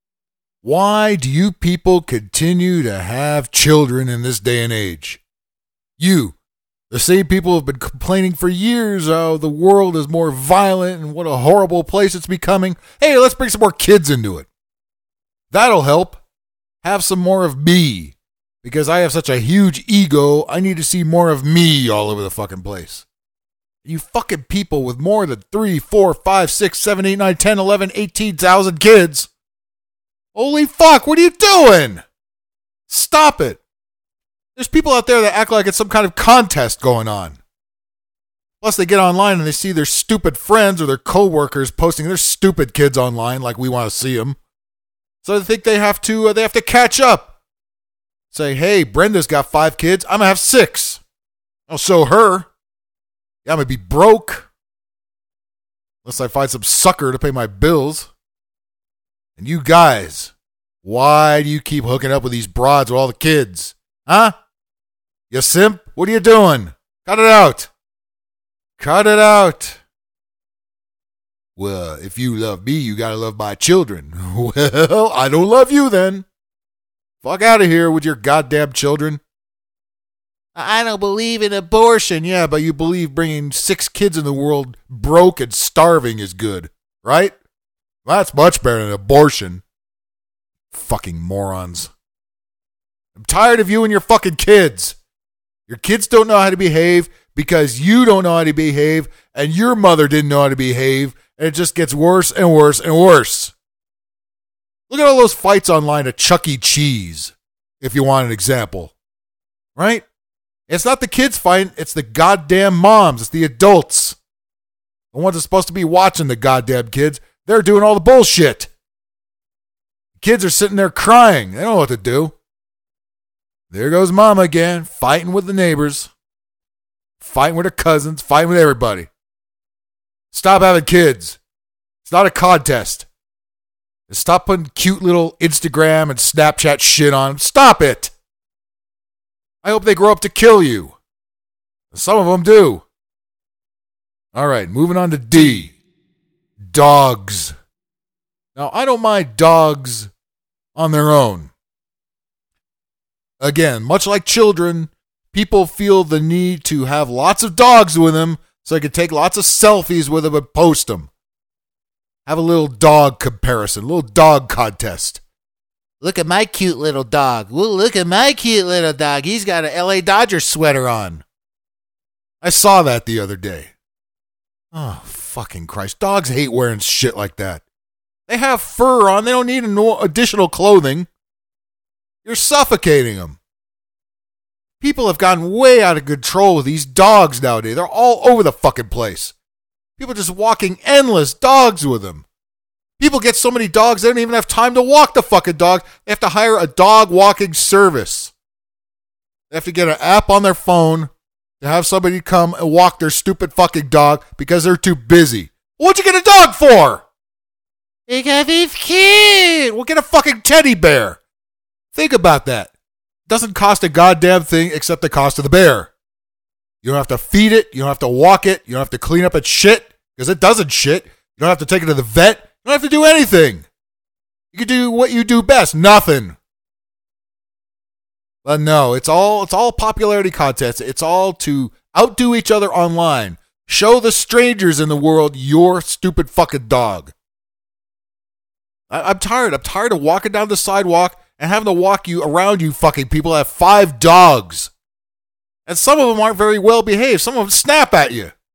Why do you people continue to have children in this day and age? You. The same people have been complaining for years how the world is more violent and what a horrible place it's becoming. Hey, let's bring some more kids into it. That'll help. Have some more of me. Because I have such a huge ego, I need to see more of me all over the fucking place. You fucking people with more than three, four, five, six, seven, eight, nine, ten, eleven, eighteen thousand kids. Holy fuck, what are you doing? Stop it. There's people out there that act like it's some kind of contest going on. Plus, they get online and they see their stupid friends or their coworkers posting their stupid kids online like we want to see them. So they think they have to, uh, they have to catch up. Say, hey, Brenda's got five kids. I'm going to have six. I'll show her. Yeah, I'm going to be broke. Unless I find some sucker to pay my bills. And you guys, why do you keep hooking up with these broads with all the kids? Huh? You simp? What are you doing? Cut it out. Cut it out. Well, if you love me, you gotta love my children. Well, I don't love you then. Fuck out of here with your goddamn children. I don't believe in abortion. Yeah, but you believe bringing six kids in the world broke and starving is good, right? That's much better than abortion. Fucking morons. I'm tired of you and your fucking kids. Your kids don't know how to behave because you don't know how to behave and your mother didn't know how to behave, and it just gets worse and worse and worse. Look at all those fights online at Chuck E. Cheese, if you want an example. Right? It's not the kids fighting, it's the goddamn moms, it's the adults. The ones that's supposed to be watching the goddamn kids, they're doing all the bullshit. The kids are sitting there crying. They don't know what to do. There goes mom again, fighting with the neighbors, fighting with her cousins, fighting with everybody. Stop having kids. It's not a contest. Stop putting cute little Instagram and Snapchat shit on them. Stop it. I hope they grow up to kill you. Some of them do. All right, moving on to D. Dogs. Now, I don't mind dogs on their own. Again, much like children, people feel the need to have lots of dogs with them so they can take lots of selfies with them and post them. Have a little dog comparison, a little dog contest. Look at my cute little dog. Well, look at my cute little dog. He's got an L A Dodgers sweater on. I saw that the other day. Oh, fucking Christ. Dogs hate wearing shit like that. They have fur on. They don't need no additional clothing. You're suffocating them. People have gotten way out of control with these dogs nowadays. They're all over the fucking place. People just walking endless dogs with them. People get so many dogs, they don't even have time to walk the fucking dog. They have to hire a dog walking service. They have to get an app on their phone to have somebody come and walk their stupid fucking dog because they're too busy. What'd you get a dog for? Because he's cute. We'll get a fucking teddy bear. Think about that. It doesn't cost a goddamn thing except the cost of the bear. You don't have to feed it. You don't have to walk it. You don't have to clean up its shit because it doesn't shit. You don't have to take it to the vet. You don't have to do anything. You can do what you do best. Nothing. But no, it's all it's all popularity contests. It's all to outdo each other online. Show the strangers in the world your stupid fucking dog. I, I'm tired. I'm tired of walking down the sidewalk and having to walk you around you fucking people that have five dogs. And some of them aren't very well behaved. Some of them snap at you.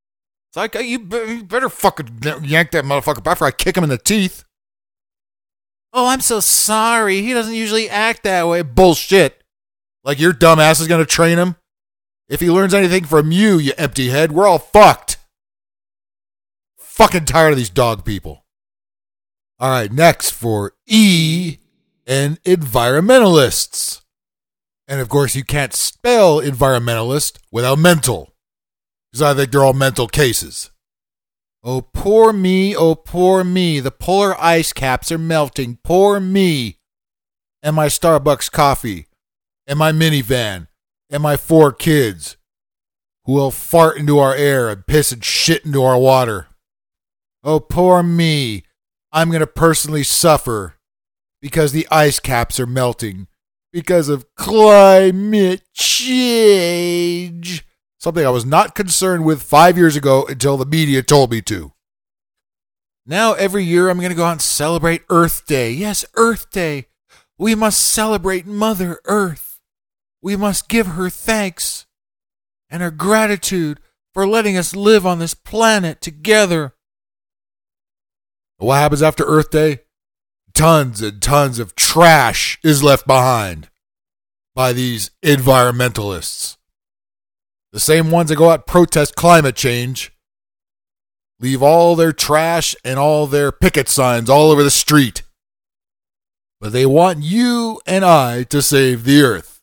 It's like, you better fucking yank that motherfucker before I kick him in the teeth. Oh, I'm so sorry. He doesn't usually act that way. Bullshit. Like your dumb ass is going to train him? If he learns anything from you, you empty head, we're all fucked. Fucking tired of these dog people. All right, next for E and environmentalists. And of course, you can't spell environmentalist without mental, because I think they're all mental cases. Oh, poor me, oh, poor me. The polar ice caps are melting. Poor me. And my Starbucks coffee. And my minivan. And my four kids who will fart into our air and piss and shit into our water. Oh, poor me. I'm going to personally suffer because the ice caps are melting because of climate change. Something I was not concerned with five years ago until the media told me to. Now every year I'm going to go out and celebrate Earth Day. Yes, Earth Day. We must celebrate Mother Earth. We must give her thanks and her gratitude for letting us live on this planet together. What happens after Earth Day? Tons and tons of trash is left behind by these environmentalists. The same ones that go out and protest climate change leave all their trash and all their picket signs all over the street. But they want you and I to save the earth.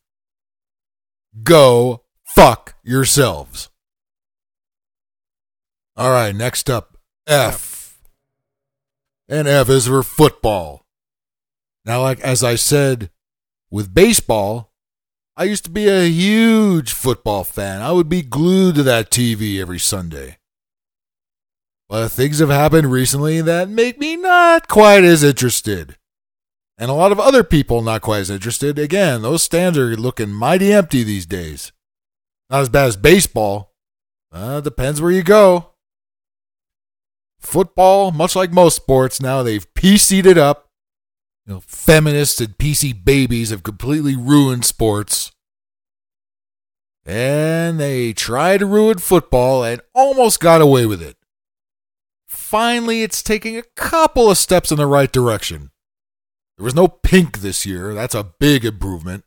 Go fuck yourselves. All right, next up, F. And F is for football. Now, like as I said with baseball, I used to be a huge football fan. I would be glued to that T V every Sunday. But things have happened recently that make me not quite as interested. And a lot of other people not quite as interested. Again, those stands are looking mighty empty these days. Not as bad as baseball. Uh, depends where you go. Football, much like most sports, now they've P C'd it up. You know, feminists and P C babies have completely ruined sports. And they tried to ruin football and almost got away with it. Finally, it's taking a couple of steps in the right direction. There was no pink this year. That's a big improvement.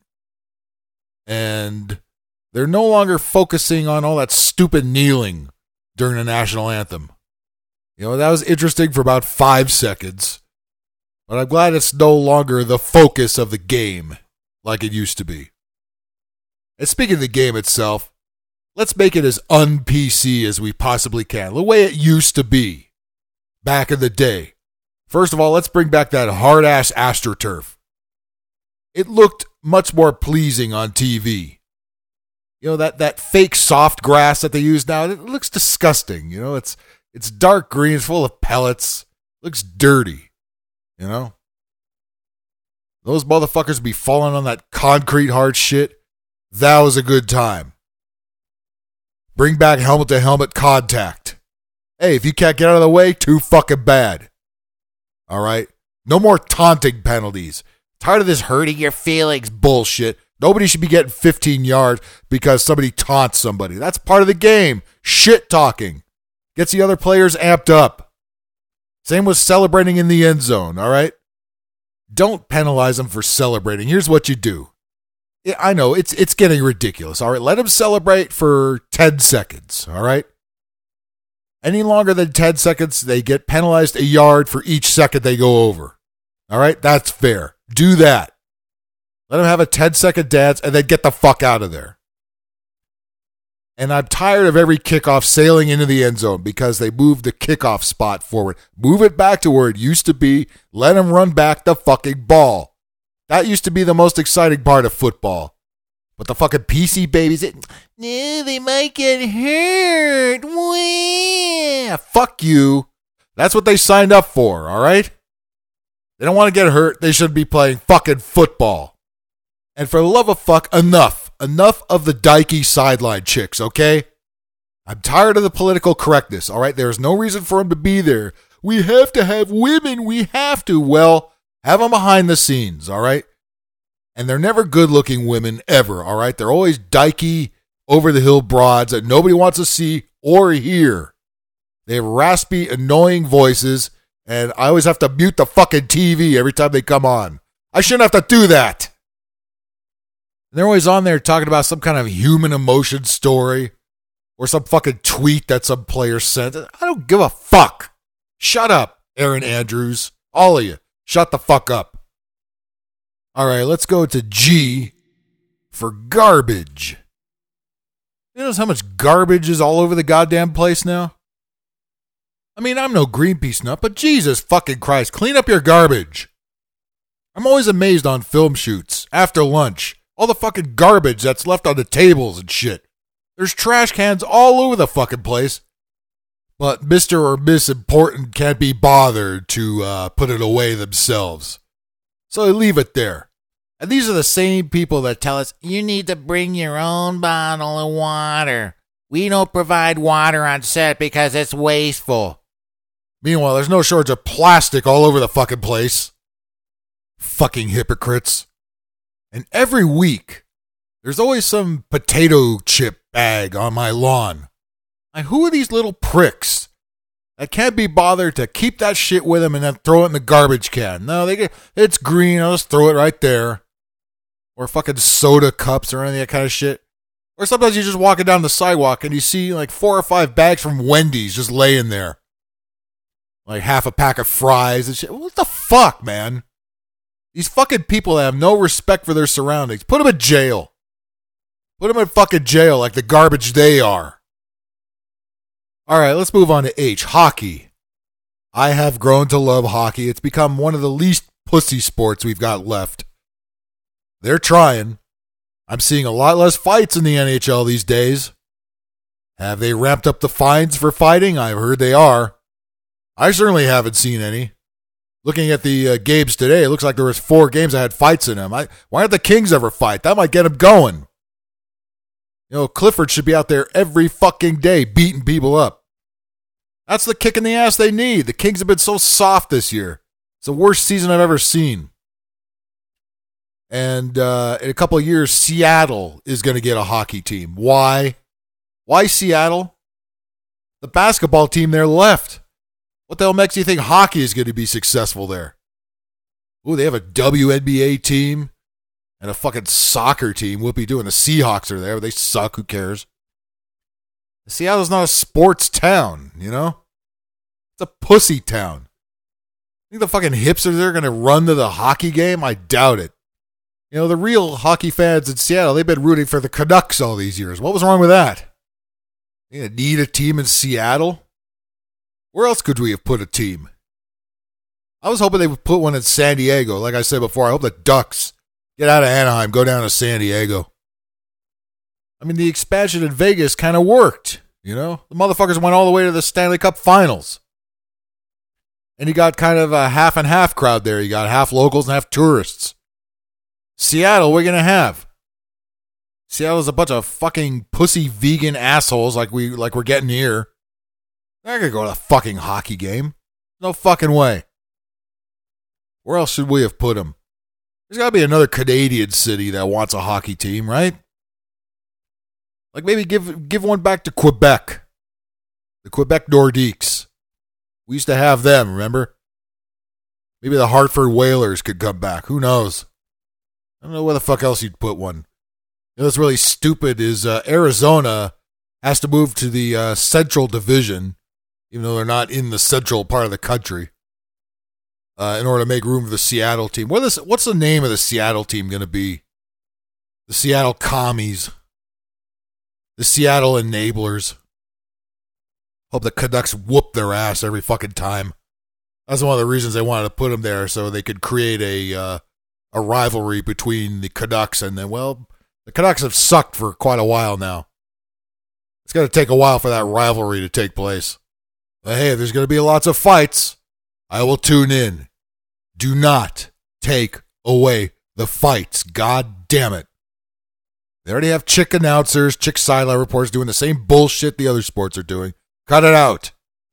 And they're no longer focusing on all that stupid kneeling during the national anthem. You know, that was interesting for about five seconds. But I'm glad it's no longer the focus of the game like it used to be. And speaking of the game itself, let's make it as un-P C as we possibly can. The way it used to be back in the day. First of all, let's bring back that hard-ass AstroTurf. It looked much more pleasing on T V. You know, that, that fake soft grass that they use now, it looks disgusting. You know, it's it's dark green, it's full of pellets. It looks dirty. You know? Those motherfuckers be falling on that concrete hard shit. That was a good time. Bring back helmet-to-helmet contact. Hey, if you can't get out of the way, too fucking bad. All right? No more taunting penalties. Tired of this hurting your feelings bullshit. Nobody should be getting fifteen yards because somebody taunts somebody. That's part of the game. Shit talking. Gets the other players amped up. Same with celebrating in the end zone, all right? Don't penalize them for celebrating. Here's what you do. I know, it's it's getting ridiculous, all right? Let them celebrate for ten seconds, all right? Any longer than ten seconds, they get penalized a yard for each second they go over. All right? That's fair. Do that. Let them have a ten-second dance and then get the fuck out of there. And I'm tired of every kickoff sailing into the end zone because they moved the kickoff spot forward. Move it back to where it used to be. Let them run back the fucking ball. That used to be the most exciting part of football. But the fucking P C babies, it, no, they might get hurt. Wah. Fuck you. That's what they signed up for, all right? They don't want to get hurt. They should be playing fucking football. And for the love of fuck, enough. Enough of the dykey sideline chicks, okay? I'm tired of the political correctness, all right? There's no reason for them to be there. We have to have women. We have to. Well, have them behind the scenes, all right? And they're never good-looking women ever, all right? They're always dykey, over-the-hill broads that nobody wants to see or hear. They have raspy, annoying voices, and I always have to mute the fucking T V every time they come on. I shouldn't have to do that. And they're always on there talking about some kind of human emotion story or some fucking tweet that some player sent. I don't give a fuck. Shut up, Aaron Andrews. All of you. Shut the fuck up. All right, let's go to G for garbage. You notice how much garbage is all over the goddamn place now? I mean, I'm no Greenpeace nut, but Jesus fucking Christ, clean up your garbage. I'm always amazed on film shoots, after lunch, all the fucking garbage that's left on the tables and shit. There's trash cans all over the fucking place, but Mister or Miss Important can't be bothered to uh, put it away themselves. So they leave it there. And these are the same people that tell us, you need to bring your own bottle of water. We don't provide water on set because it's wasteful. Meanwhile, there's no shortage of plastic all over the fucking place. Fucking hypocrites. And every week, there's always some potato chip bag on my lawn. Like, who are these little pricks that can't be bothered to keep that shit with them and then throw it in the garbage can? No, they get, it's green, I'll just throw it right there. Or fucking soda cups or any of that kind of shit. Or sometimes you're just walking down the sidewalk and you see like four or five bags from Wendy's just laying there. Like half a pack of fries and shit. What the fuck, man? These fucking people have no respect for their surroundings. Put them in jail. Put them in fucking jail like the garbage they are. All right, let's move on to H. Hockey. I have grown to love hockey. It's become one of the least pussy sports we've got left. They're trying. I'm seeing a lot less fights in the N H L these days. Have they ramped up the fines for fighting? I've heard they are. I certainly haven't seen any. Looking at the uh, games today, it looks like there was four games that had fights in them. I, why don't the Kings ever fight? That might get them going. You know, Clifford should be out there every fucking day beating people up. That's the kick in the ass they need. The Kings have been so soft this year. It's the worst season I've ever seen. And uh, in a couple of years, Seattle is going to get a hockey team. Why? Why Seattle? The basketball team there left. What the hell makes you think hockey is going to be successful there? Ooh, they have a W N B A team and a fucking soccer team. Whoopie doing the Seahawks are there. They suck. Who cares? Seattle's not a sports town, you know? It's a pussy town. Think the fucking hipsters there are going to run to the hockey game? I doubt it. You know, the real hockey fans in Seattle, they've been rooting for the Canucks all these years. What was wrong with that? You need a team in Seattle? Where else could we have put a team? I was hoping they would put one in San Diego. Like I said before, I hope the Ducks get out of Anaheim, go down to San Diego. I mean, the expansion in Vegas kind of worked, you know? The motherfuckers went all the way to the Stanley Cup Finals. And you got kind of a half and half crowd there. You got half locals and half tourists. Seattle, we're going to have. Seattle's a bunch of fucking pussy vegan assholes like, we, like we're getting here. They're not going to go to a fucking hockey game. No fucking way. Where else should we have put them? There's got to be another Canadian city that wants a hockey team, right? Like maybe give give one back to Quebec. The Quebec Nordiques. We used to have them, remember? Maybe the Hartford Whalers could come back. Who knows? I don't know where the fuck else you'd put one. You know what's really stupid is uh, Arizona has to move to the uh, Central Division, even though they're not in the central part of the country, uh, in order to make room for the Seattle team. What is, what's the name of the Seattle team going to be? The Seattle Commies. The Seattle Enablers. Hope the Canucks whoop their ass every fucking time. That's one of the reasons they wanted to put them there, so they could create a uh, a rivalry between the Canucks and then, well, the Canucks have sucked for quite a while now. It's going to take a while for that rivalry to take place. But hey, there's going to be lots of fights. I will tune in. Do not take away the fights. God damn it. They already have chick announcers, chick sideline reporters doing the same bullshit the other sports are doing. Cut it out.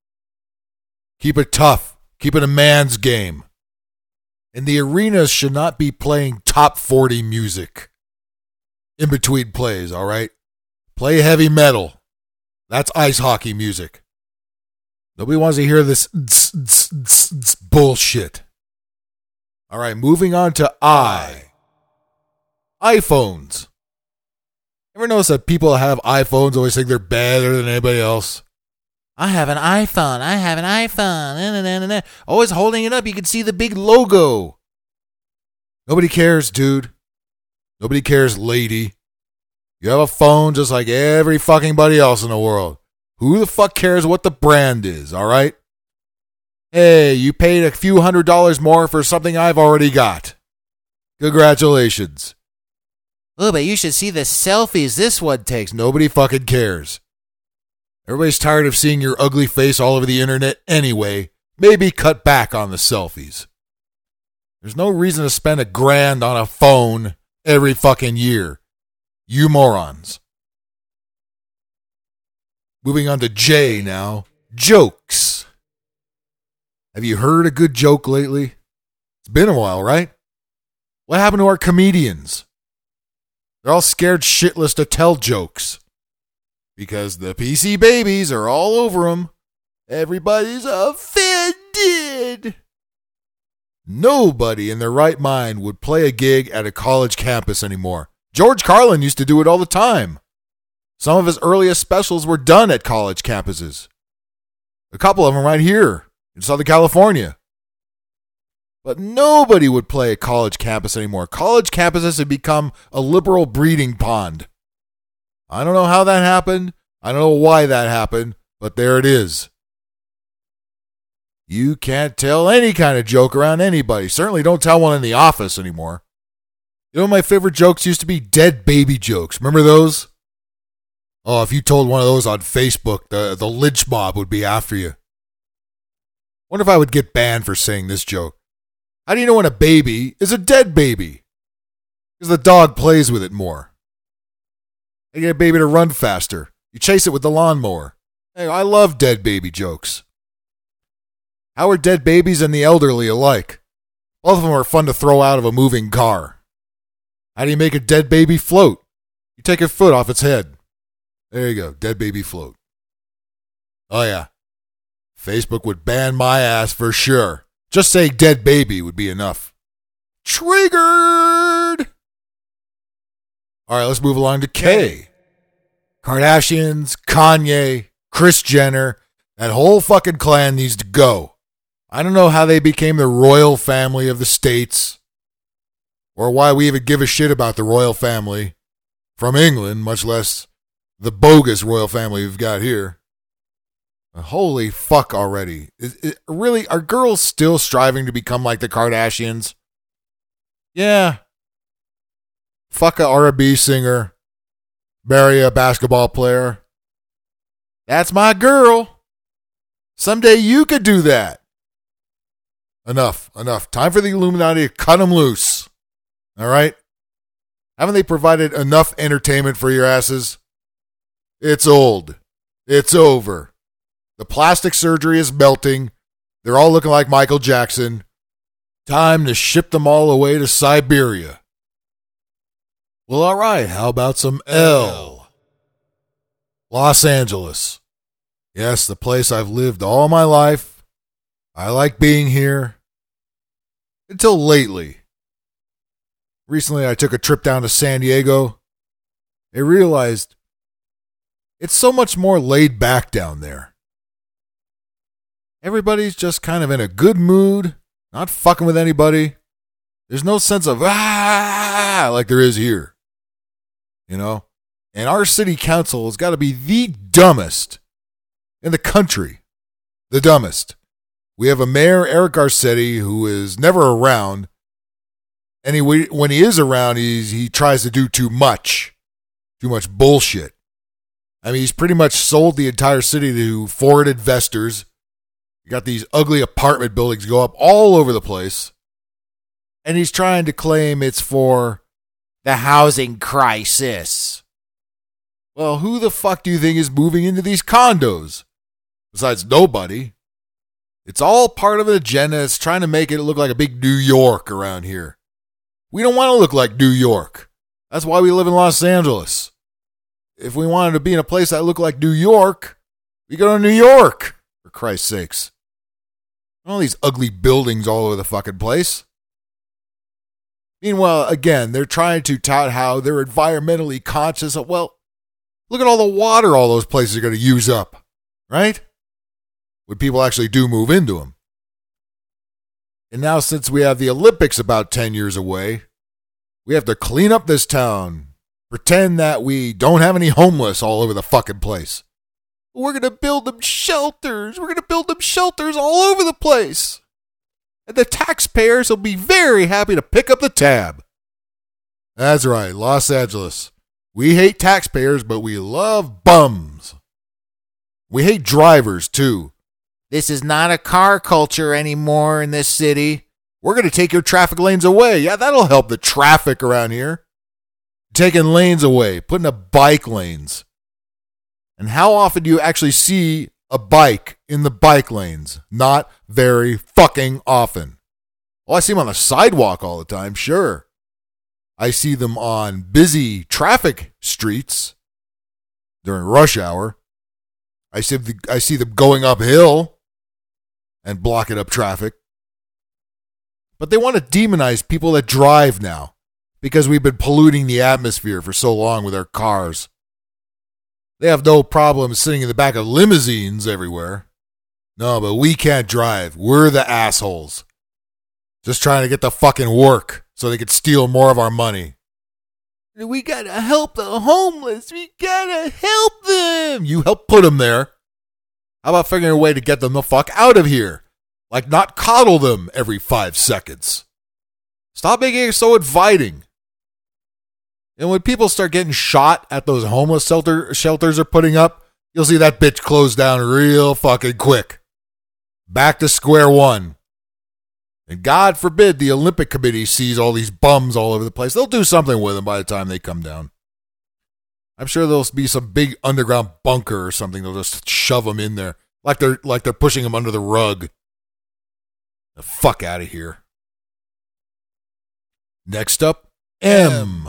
Keep it tough. Keep it a man's game. And the arenas should not be playing top forty music in between plays, all right? Play heavy metal. That's ice hockey music. Nobody wants to hear this tss, tss, tss, tss bullshit. All right, moving on to I. iPhones. Ever notice that people that have iPhones always think they're better than anybody else? I have an iPhone. I have an iPhone. Nah, nah, nah, nah. Always holding it up. You can see the big logo. Nobody cares, dude. Nobody cares, lady. You have a phone just like every fucking buddy else in the world. Who the fuck cares what the brand is, all right? Hey, you paid a few hundred dollars more for something I've already got. Congratulations. Oh, but you should see the selfies this one takes. Nobody fucking cares. Everybody's tired of seeing your ugly face all over the internet anyway. Maybe cut back on the selfies. There's no reason to spend a grand on a phone every fucking year. You morons. Moving on to J now. Jokes. Have you heard a good joke lately? It's been a while, right? What happened to our comedians? They're all scared shitless to tell jokes. Because the P C babies are all over them. Everybody's offended. Nobody in their right mind would play a gig at a college campus anymore. George Carlin used to do it all the time. Some of his earliest specials were done at college campuses. A couple of them right here in Southern California. But nobody would play a college campus anymore. College campuses have become a liberal breeding pond. I don't know how that happened. I don't know why that happened, but there it is. You can't tell any kind of joke around anybody. Certainly don't tell one in the office anymore. You know, my favorite jokes used to be dead baby jokes. Remember those? Oh, if you told one of those on Facebook, the, the lynch mob would be after you. Wonder if I would get banned for saying this joke. How do you know when a baby is a dead baby? Because the dog plays with it more. You get a baby to run faster. You chase it with the lawnmower. Hey, I love dead baby jokes. How are dead babies and the elderly alike? Both of them are fun to throw out of a moving car. How do you make a dead baby float? You take a foot off its head. There you go, dead baby float. Oh yeah, Facebook would ban my ass for sure. Just saying dead baby would be enough. Triggered! All right, let's move along to K. Kardashians, Kanye, Kris Jenner, that whole fucking clan needs to go. I don't know how they became the royal family of the States, or why we even give a shit about the royal family from England, much less the bogus royal family we've got here. Holy fuck already. Is, is, really, are girls still striving to become like the Kardashians? Yeah. Fuck a R and B singer. Marry a basketball player. That's my girl. Someday you could do that. Enough, enough. Time for the Illuminati to cut them loose. All right? Haven't they provided enough entertainment for your asses? It's old. It's over. The plastic surgery is melting. They're all looking like Michael Jackson. Time to ship them all away to Siberia. Well, all right. How about some L? Los Angeles. Yes, the place I've lived all my life. I like being here. Until lately. Recently, I took a trip down to San Diego. I realized it's so much more laid back down there. Everybody's just kind of in a good mood, not fucking with anybody. There's no sense of, ah, like there is here. You know? And our city council has got to be the dumbest in the country. The dumbest. We have a mayor, Eric Garcetti, who is never around. And he, when he is around, he's, he tries to do too much. Too much bullshit. I mean, he's pretty much sold the entire city to foreign investors. You got these ugly apartment buildings go up all over the place. And he's trying to claim it's for the housing crisis. Well, who the fuck do you think is moving into these condos? Besides nobody. It's all part of an agenda. It's trying to make it look like a big New York around here. We don't want to look like New York. That's why we live in Los Angeles. If we wanted to be in a place that looked like New York, we go to New York For Christ's sakes. All these ugly buildings all over the fucking place. Meanwhile, again, they're trying to tout how they're environmentally conscious. Of, well, look at all the water all those places are going to use up, right? When people actually do move into them. And now since we have the Olympics about ten years away, we have to clean up this town. Pretend that we don't have any homeless all over the fucking place. We're going to build them shelters. We're going to build them shelters all over the place. And the taxpayers will be very happy to pick up the tab. That's right, Los Angeles. We hate taxpayers, but we love bums. We hate drivers, too. This is not a car culture anymore in this city. We're going to take your traffic lanes away. Yeah, that'll help the traffic around here. Taking lanes away, putting up bike lanes. And how often do you actually see a bike in the bike lanes? Not very fucking often. Well, I see them on the sidewalk all the time, sure. I see them on busy traffic streets during rush hour. I see, the, I see them going uphill and blocking up traffic. But they want to demonize people that drive now because we've been polluting the atmosphere for so long with our cars. They have no problem sitting in the back of limousines everywhere. No, but we can't drive. We're the assholes. Just trying to get the fucking work so they could steal more of our money. We gotta help the homeless. We gotta help them. You help put them there. How about figuring a way to get them the fuck out of here? Like not coddle them every five seconds. Stop making it so inviting. And when people start getting shot at those homeless shelter shelters are putting up, you'll see that bitch close down real fucking quick. Back to square one. And God forbid the Olympic Committee sees all these bums all over the place. They'll do something with them by the time they come down. I'm sure there'll be some big underground bunker or something. They'll just shove them in there. Like they're, like they're pushing them under the rug. The fuck out of here. Next up, M.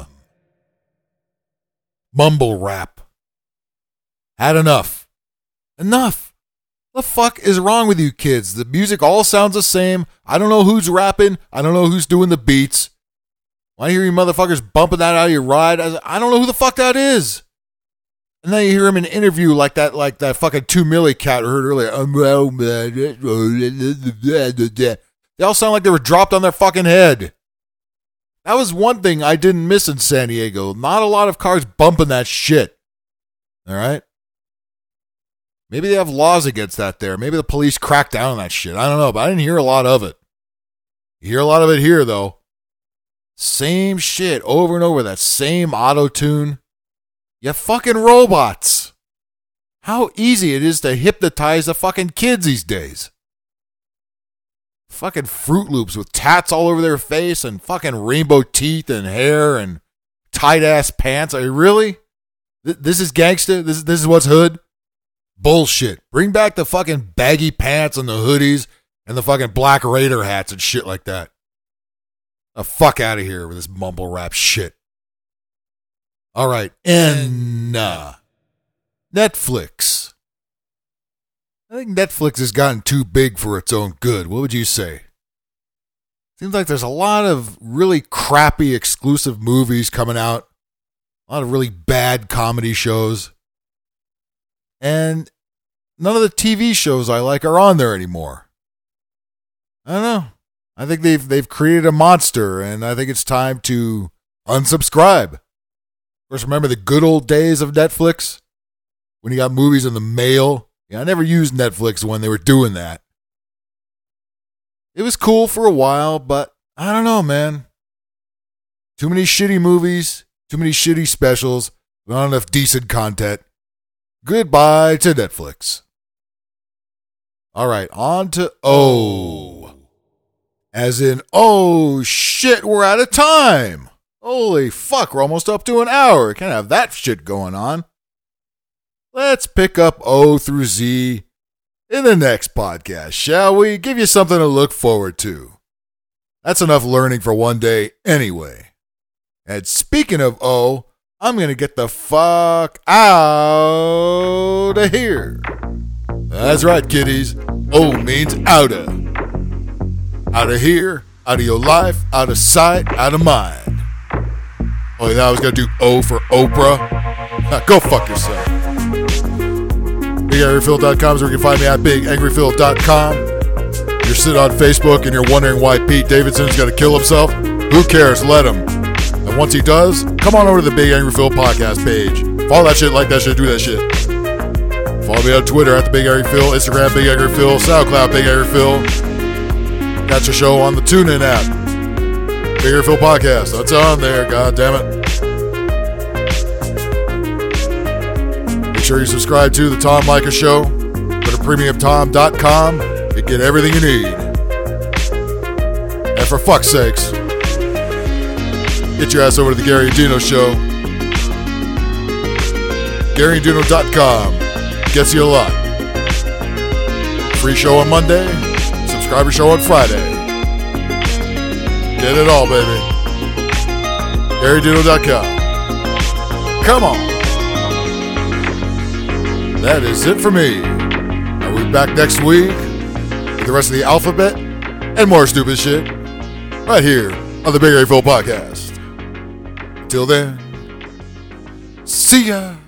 Mumble rap. Had enough. Enough. The fuck is wrong with you kids? The music all sounds the same. I don't know who's rapping. I don't know who's doing the beats. When I hear you motherfuckers bumping that out of your ride, I, I don't know who the fuck that is. And then you hear him in an interview like that, like that fucking two milli cat I heard earlier. They all sound like they were dropped on their fucking head. That was one thing I didn't miss in San Diego. Not a lot of cars bumping that shit. All right? Maybe they have laws against that there. Maybe the police crack down on that shit. I don't know, but I didn't hear a lot of it. You hear a lot of it here, though. Same shit over and over. That same auto-tune. You fucking robots. How easy it is to hypnotize the fucking kids these days. Fucking Fruit Loops with tats all over their face and fucking rainbow teeth and hair and tight-ass pants. Are you really? Th- this is gangsta? This, this is what's hood? Bullshit. Bring back the fucking baggy pants and the hoodies and the fucking Black Raider hats and shit like that. The fuck out of here with this mumble rap shit. All right. And uh, Netflix. I think Netflix has gotten too big for its own good. What would you say? Seems like there's a lot of really crappy exclusive movies coming out. A lot of really bad comedy shows. And none of the T V shows I like are on there anymore. I don't know. I think they've they've created a monster, and I think it's time to unsubscribe. Of course, remember the good old days of Netflix? When you got movies in the mail? Yeah, I never used Netflix when they were doing that. It was cool for a while, but I don't know, man. Too many shitty movies, too many shitty specials, not enough decent content. Goodbye to Netflix. All right, on to O. As in, oh shit, we're out of time. Holy fuck, we're almost up to an hour. Can't have that shit going on. Let's pick up O through Z in the next podcast, shall we? Give you something to look forward to. That's enough learning for one day anyway. And speaking of O, I'm going to get the fuck out of here. That's right, kiddies. O means outa. Out of here, out of your life, out of sight, out of mind. Oh, yeah, I was going to do O for Oprah. Go fuck yourself. big angry phil dot com is where you can find me at big angry phil dot com. You're sitting on Facebook and you're wondering why Pete Davidson's going to kill himself. Who cares? Let him. And once he does, come on over to the Big Angry Phil podcast page. Follow that shit, like that shit, do that shit. Follow me on Twitter at the Big Angry Phil, Instagram Big Angry Phil, SoundCloud Big Angry Phil. Got your show on the TuneIn app. Big Angry Phil podcast. That's on there. God damn it. Make sure you subscribe to the Tom Leykis Show. Go to premium tom dot com and get everything you need. And for fuck's sakes, get your ass over to the Gary Adino Show. Gary Adino dot com gets you a lot. Free show on Monday, subscriber show on Friday. Get it all, baby. Gary Adino dot com. Come on. That is it for me. I'll be back next week with the rest of the alphabet and more stupid shit right here on the Big Angry Phil podcast. Till then, see ya.